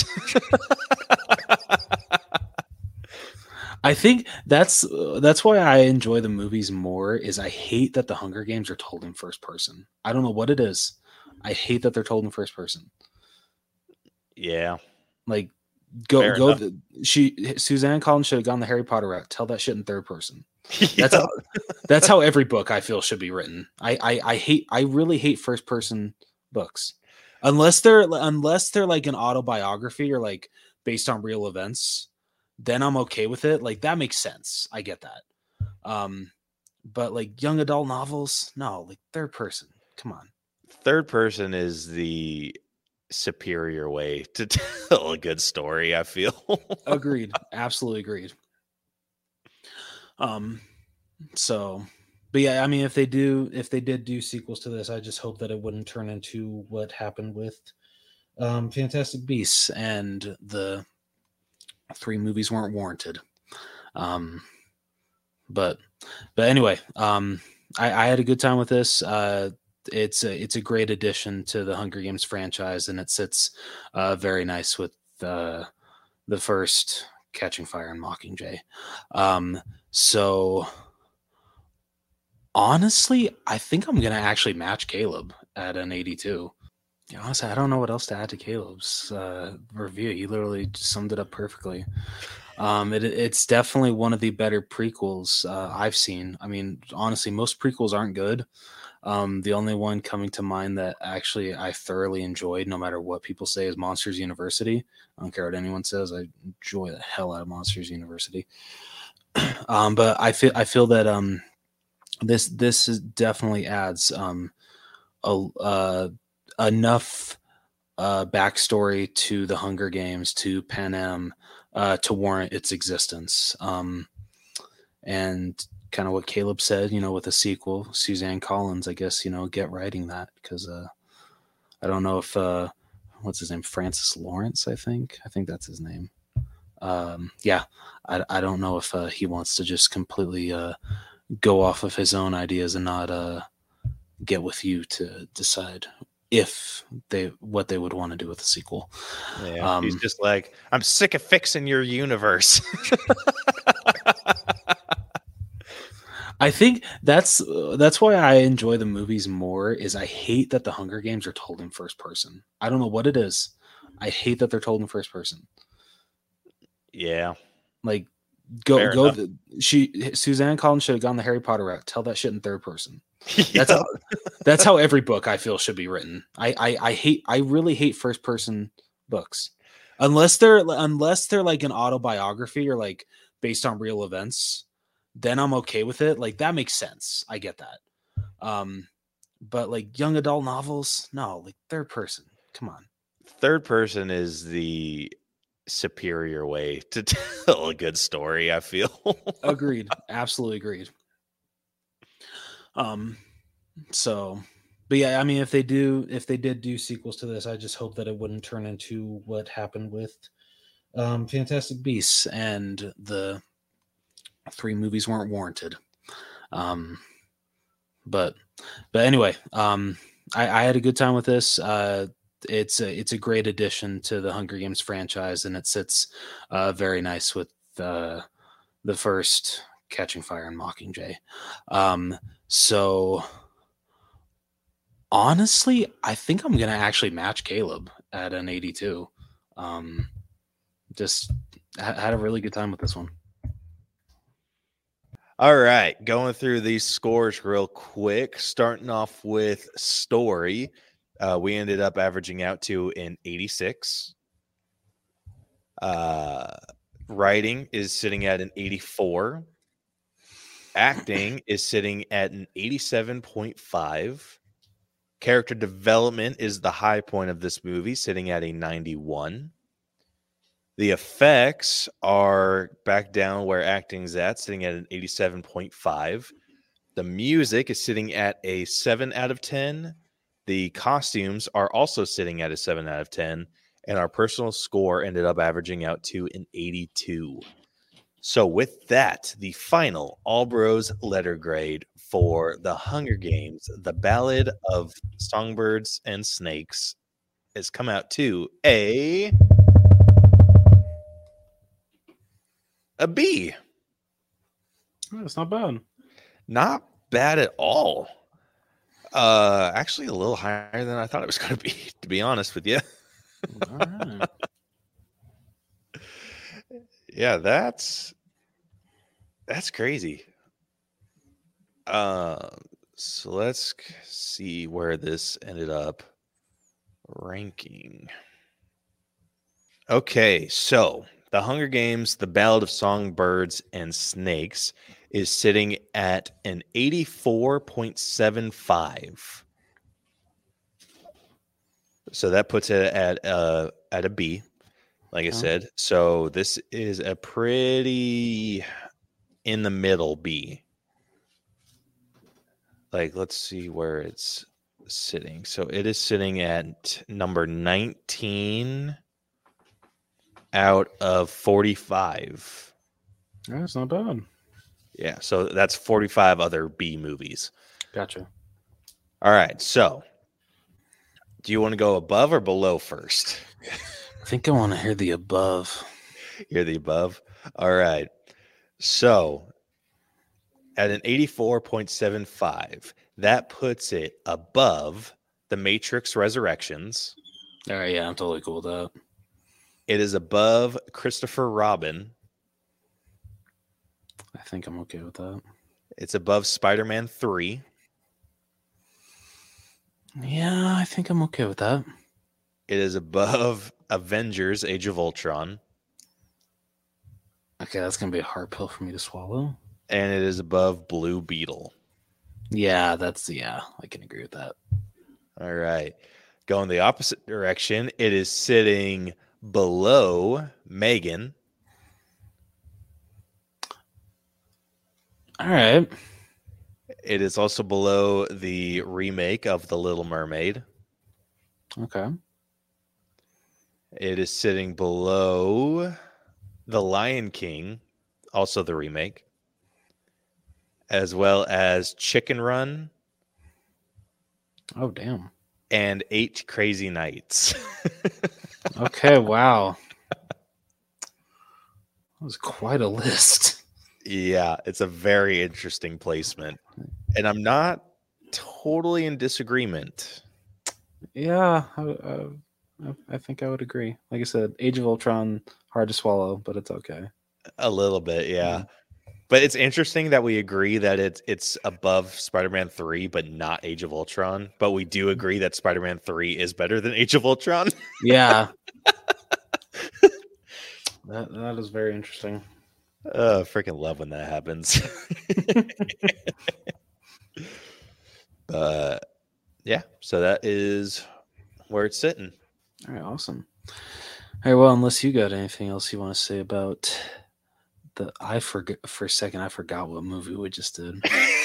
I think that's why I enjoy the movies more, is I hate that the Hunger Games are told in first person. I don't know what it is. I hate that they're told in first person. Yeah. Like, Suzanne Collins should have gone the Harry Potter route. Tell that shit in third person. Yeah. That's how every book I feel should be written. I really hate first person books. Unless they're like an autobiography or like based on real events, then I'm okay with it. Like that makes sense. I get that. But like young adult novels, no, like third person. Come on. Third person is the superior way to tell a good story, I feel. Agreed. Absolutely agreed. So, but yeah, I mean, if they did do sequels to this, I just hope that it wouldn't turn into what happened with Fantastic Beasts and the 3 movies weren't warranted. But anyway, I had a good time with this. It's a great addition to the Hunger Games franchise, and it sits very nice with the first Catching Fire and Mockingjay. So honestly, I think I'm gonna actually match Caleb at an 82. Honestly, I don't know what else to add to Caleb's review. He literally summed it up perfectly. It's definitely one of the better prequels I've seen. I mean, honestly, most prequels aren't good. The only one coming to mind that actually I thoroughly enjoyed, no matter what people say, is Monsters University. I don't care what anyone says. I enjoy the hell out of Monsters University. But I feel that this definitely adds enough backstory to the Hunger Games, to Panem, to warrant its existence. And kind of what Caleb said, with a sequel, Suzanne Collins, I guess, get writing that, because I don't know if what's his name, Francis Lawrence, I think that's his name. Yeah, I don't know if he wants to just completely go off of his own ideas and not get with you to decide what they would want to do with the sequel. Yeah, he's just like, I'm sick of fixing your universe. I think that's why I enjoy the movies more, is I hate that the Hunger Games are told in first person. I don't know what it is. I hate that they're told in first person. Yeah. Like Suzanne Collins should have gone the Harry Potter route. Tell that shit in third person. Yeah. That's how every book I feel should be written. I really hate first person books. Unless they're like an autobiography or like based on real events, then I'm okay with it. Like that makes sense. I get that. But like young adult novels, no, like third person. Come on. Third person is the superior way to tell a good story, I feel. Agreed. Absolutely agreed. So, but yeah, I mean, if they did do sequels to this, I just hope that it wouldn't turn into what happened with Fantastic Beasts and the 3 movies weren't warranted. But anyway, I had a good time with this. It's a great addition to the Hunger Games franchise, and it sits very nice with the first Catching Fire and Mockingjay. So honestly, I think I'm gonna actually match Caleb at an 82. Just had a really good time with this one. All right, going through these scores real quick, starting off with story. We ended up averaging out to an 86. Writing is sitting at an 84. Acting is sitting at an 87.5. Character development is the high point of this movie, sitting at a 91. The effects are back down where acting's at, sitting at an 87.5. The music is sitting at a 7 out of 10. The costumes are also sitting at a 7 out of 10. And our personal score ended up averaging out to an 82. So with that, the final All Bros letter grade for The Hunger Games, The Ballad of Songbirds and Snakes, has come out to a B. That's not bad. Not bad at all. Actually a little higher than I thought it was going to be, to be honest with you. All right. Yeah, that's crazy. So let's see where this ended up ranking. Okay, so The Hunger Games, The Ballad of Songbirds and Snakes is sitting at an 84.75. So that puts it at a B, like I said. So this is a pretty in the middle B. Like, let's see where it's sitting. So it is sitting at number 19 out of 45. That's not bad. Yeah, so that's 45 other B movies. Gotcha. All right, so do you want to go above or below first? I think I want to hear the above. Hear the above? All right. So at an 84.75, that puts it above The Matrix Resurrections. All right, yeah, I'm totally cool with that. It is above Christopher Robin. I think I'm okay with that. It's above Spider-Man 3. Yeah, I think I'm okay with that. It is above Avengers Age of Ultron. Okay, that's going to be a hard pill for me to swallow. And it is above Blue Beetle. Yeah, I can agree with that. All right. Going the opposite direction, it is sitting below Megan. All right. It is also below the remake of The Little Mermaid. Okay. It is sitting below The Lion King, also the remake, as well as Chicken Run. Oh, damn. And 8 Crazy Nights. Okay, wow. That was quite a list. Yeah, it's a very interesting placement. And I'm not totally in disagreement. Yeah, I think I would agree. Like I said, Age of Ultron, hard to swallow, but it's okay. A little bit, yeah. But it's interesting that we agree that it's above Spider-Man 3, but not Age of Ultron. But we do agree that Spider-Man 3 is better than Age of Ultron. Yeah. That is very interesting. Freaking love when that happens. Yeah, so that is where it's sitting. All right, awesome. All right, well, unless you got anything else you want to say about I forgot for a second. I forgot what movie we just did.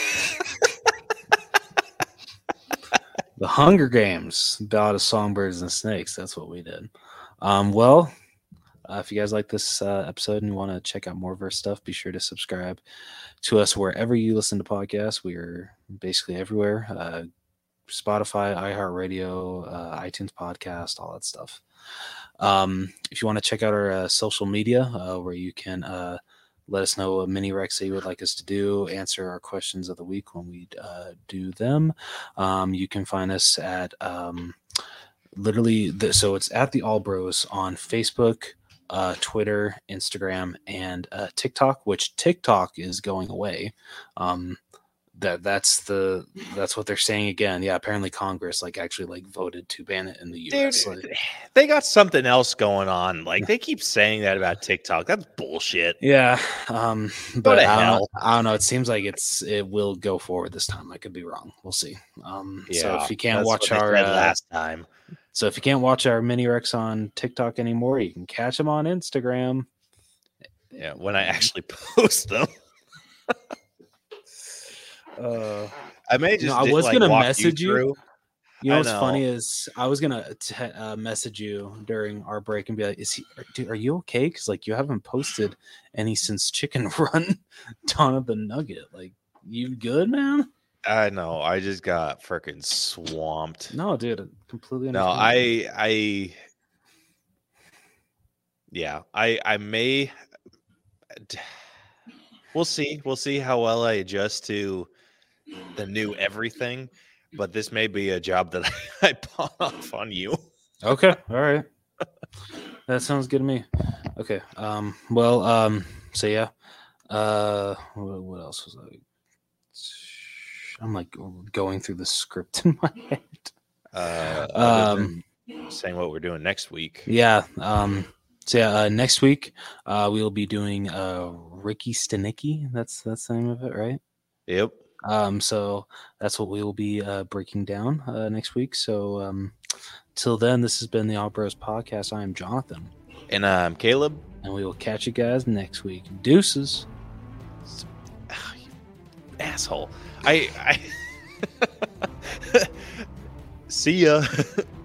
The Hunger Games, Ballad of Songbirds and Snakes. That's what we did. Well, if you guys like this episode and you want to check out more of our stuff, be sure to subscribe to us wherever you listen to podcasts. We are basically everywhere. Spotify, iHeartRadio, iTunes Podcast, all that stuff. If you want to check out our social media, where you can let us know what mini recs that you would like us to do, answer our questions of the week when we do them. You can find us at so it's at the All Bros on Facebook, Twitter, Instagram, and TikTok, which TikTok is going away. That's what they're saying again. Yeah, apparently Congress actually voted to ban it in the US. Dude, they got something else going on. They keep saying that about TikTok. That's bullshit. Yeah. But I don't know. It seems like it will go forward this time. I could be wrong. We'll see. So if you can't watch our last time. So if you can't watch our mini recs on TikTok anymore, you can catch them on Instagram. Yeah, when I actually post them. I may just. I was gonna message you. You know what's know. Funny is I was gonna message you during our break and be like, are you okay? Because you haven't posted any since Chicken Run, Dawn of the Nugget. You good, man? I know. I just got freaking swamped. No, dude, completely. No, I may. We'll see. We'll see how well I adjust to the new everything. But this may be a job that I pawn off on you. Okay. All right. That sounds good to me. Okay. Well. So yeah. What else was I? I'm like going through the script in my head. Other than saying what we're doing next week. Yeah. So yeah. Next week, we'll be doing Ricky Stenicki. That's the name of it, right? Yep. So that's what we will be breaking down next week. So till then, this has been the All Bros Podcast. I am Jonathan. And I'm Caleb. And we will catch you guys next week. Deuces. Asshole. I see ya.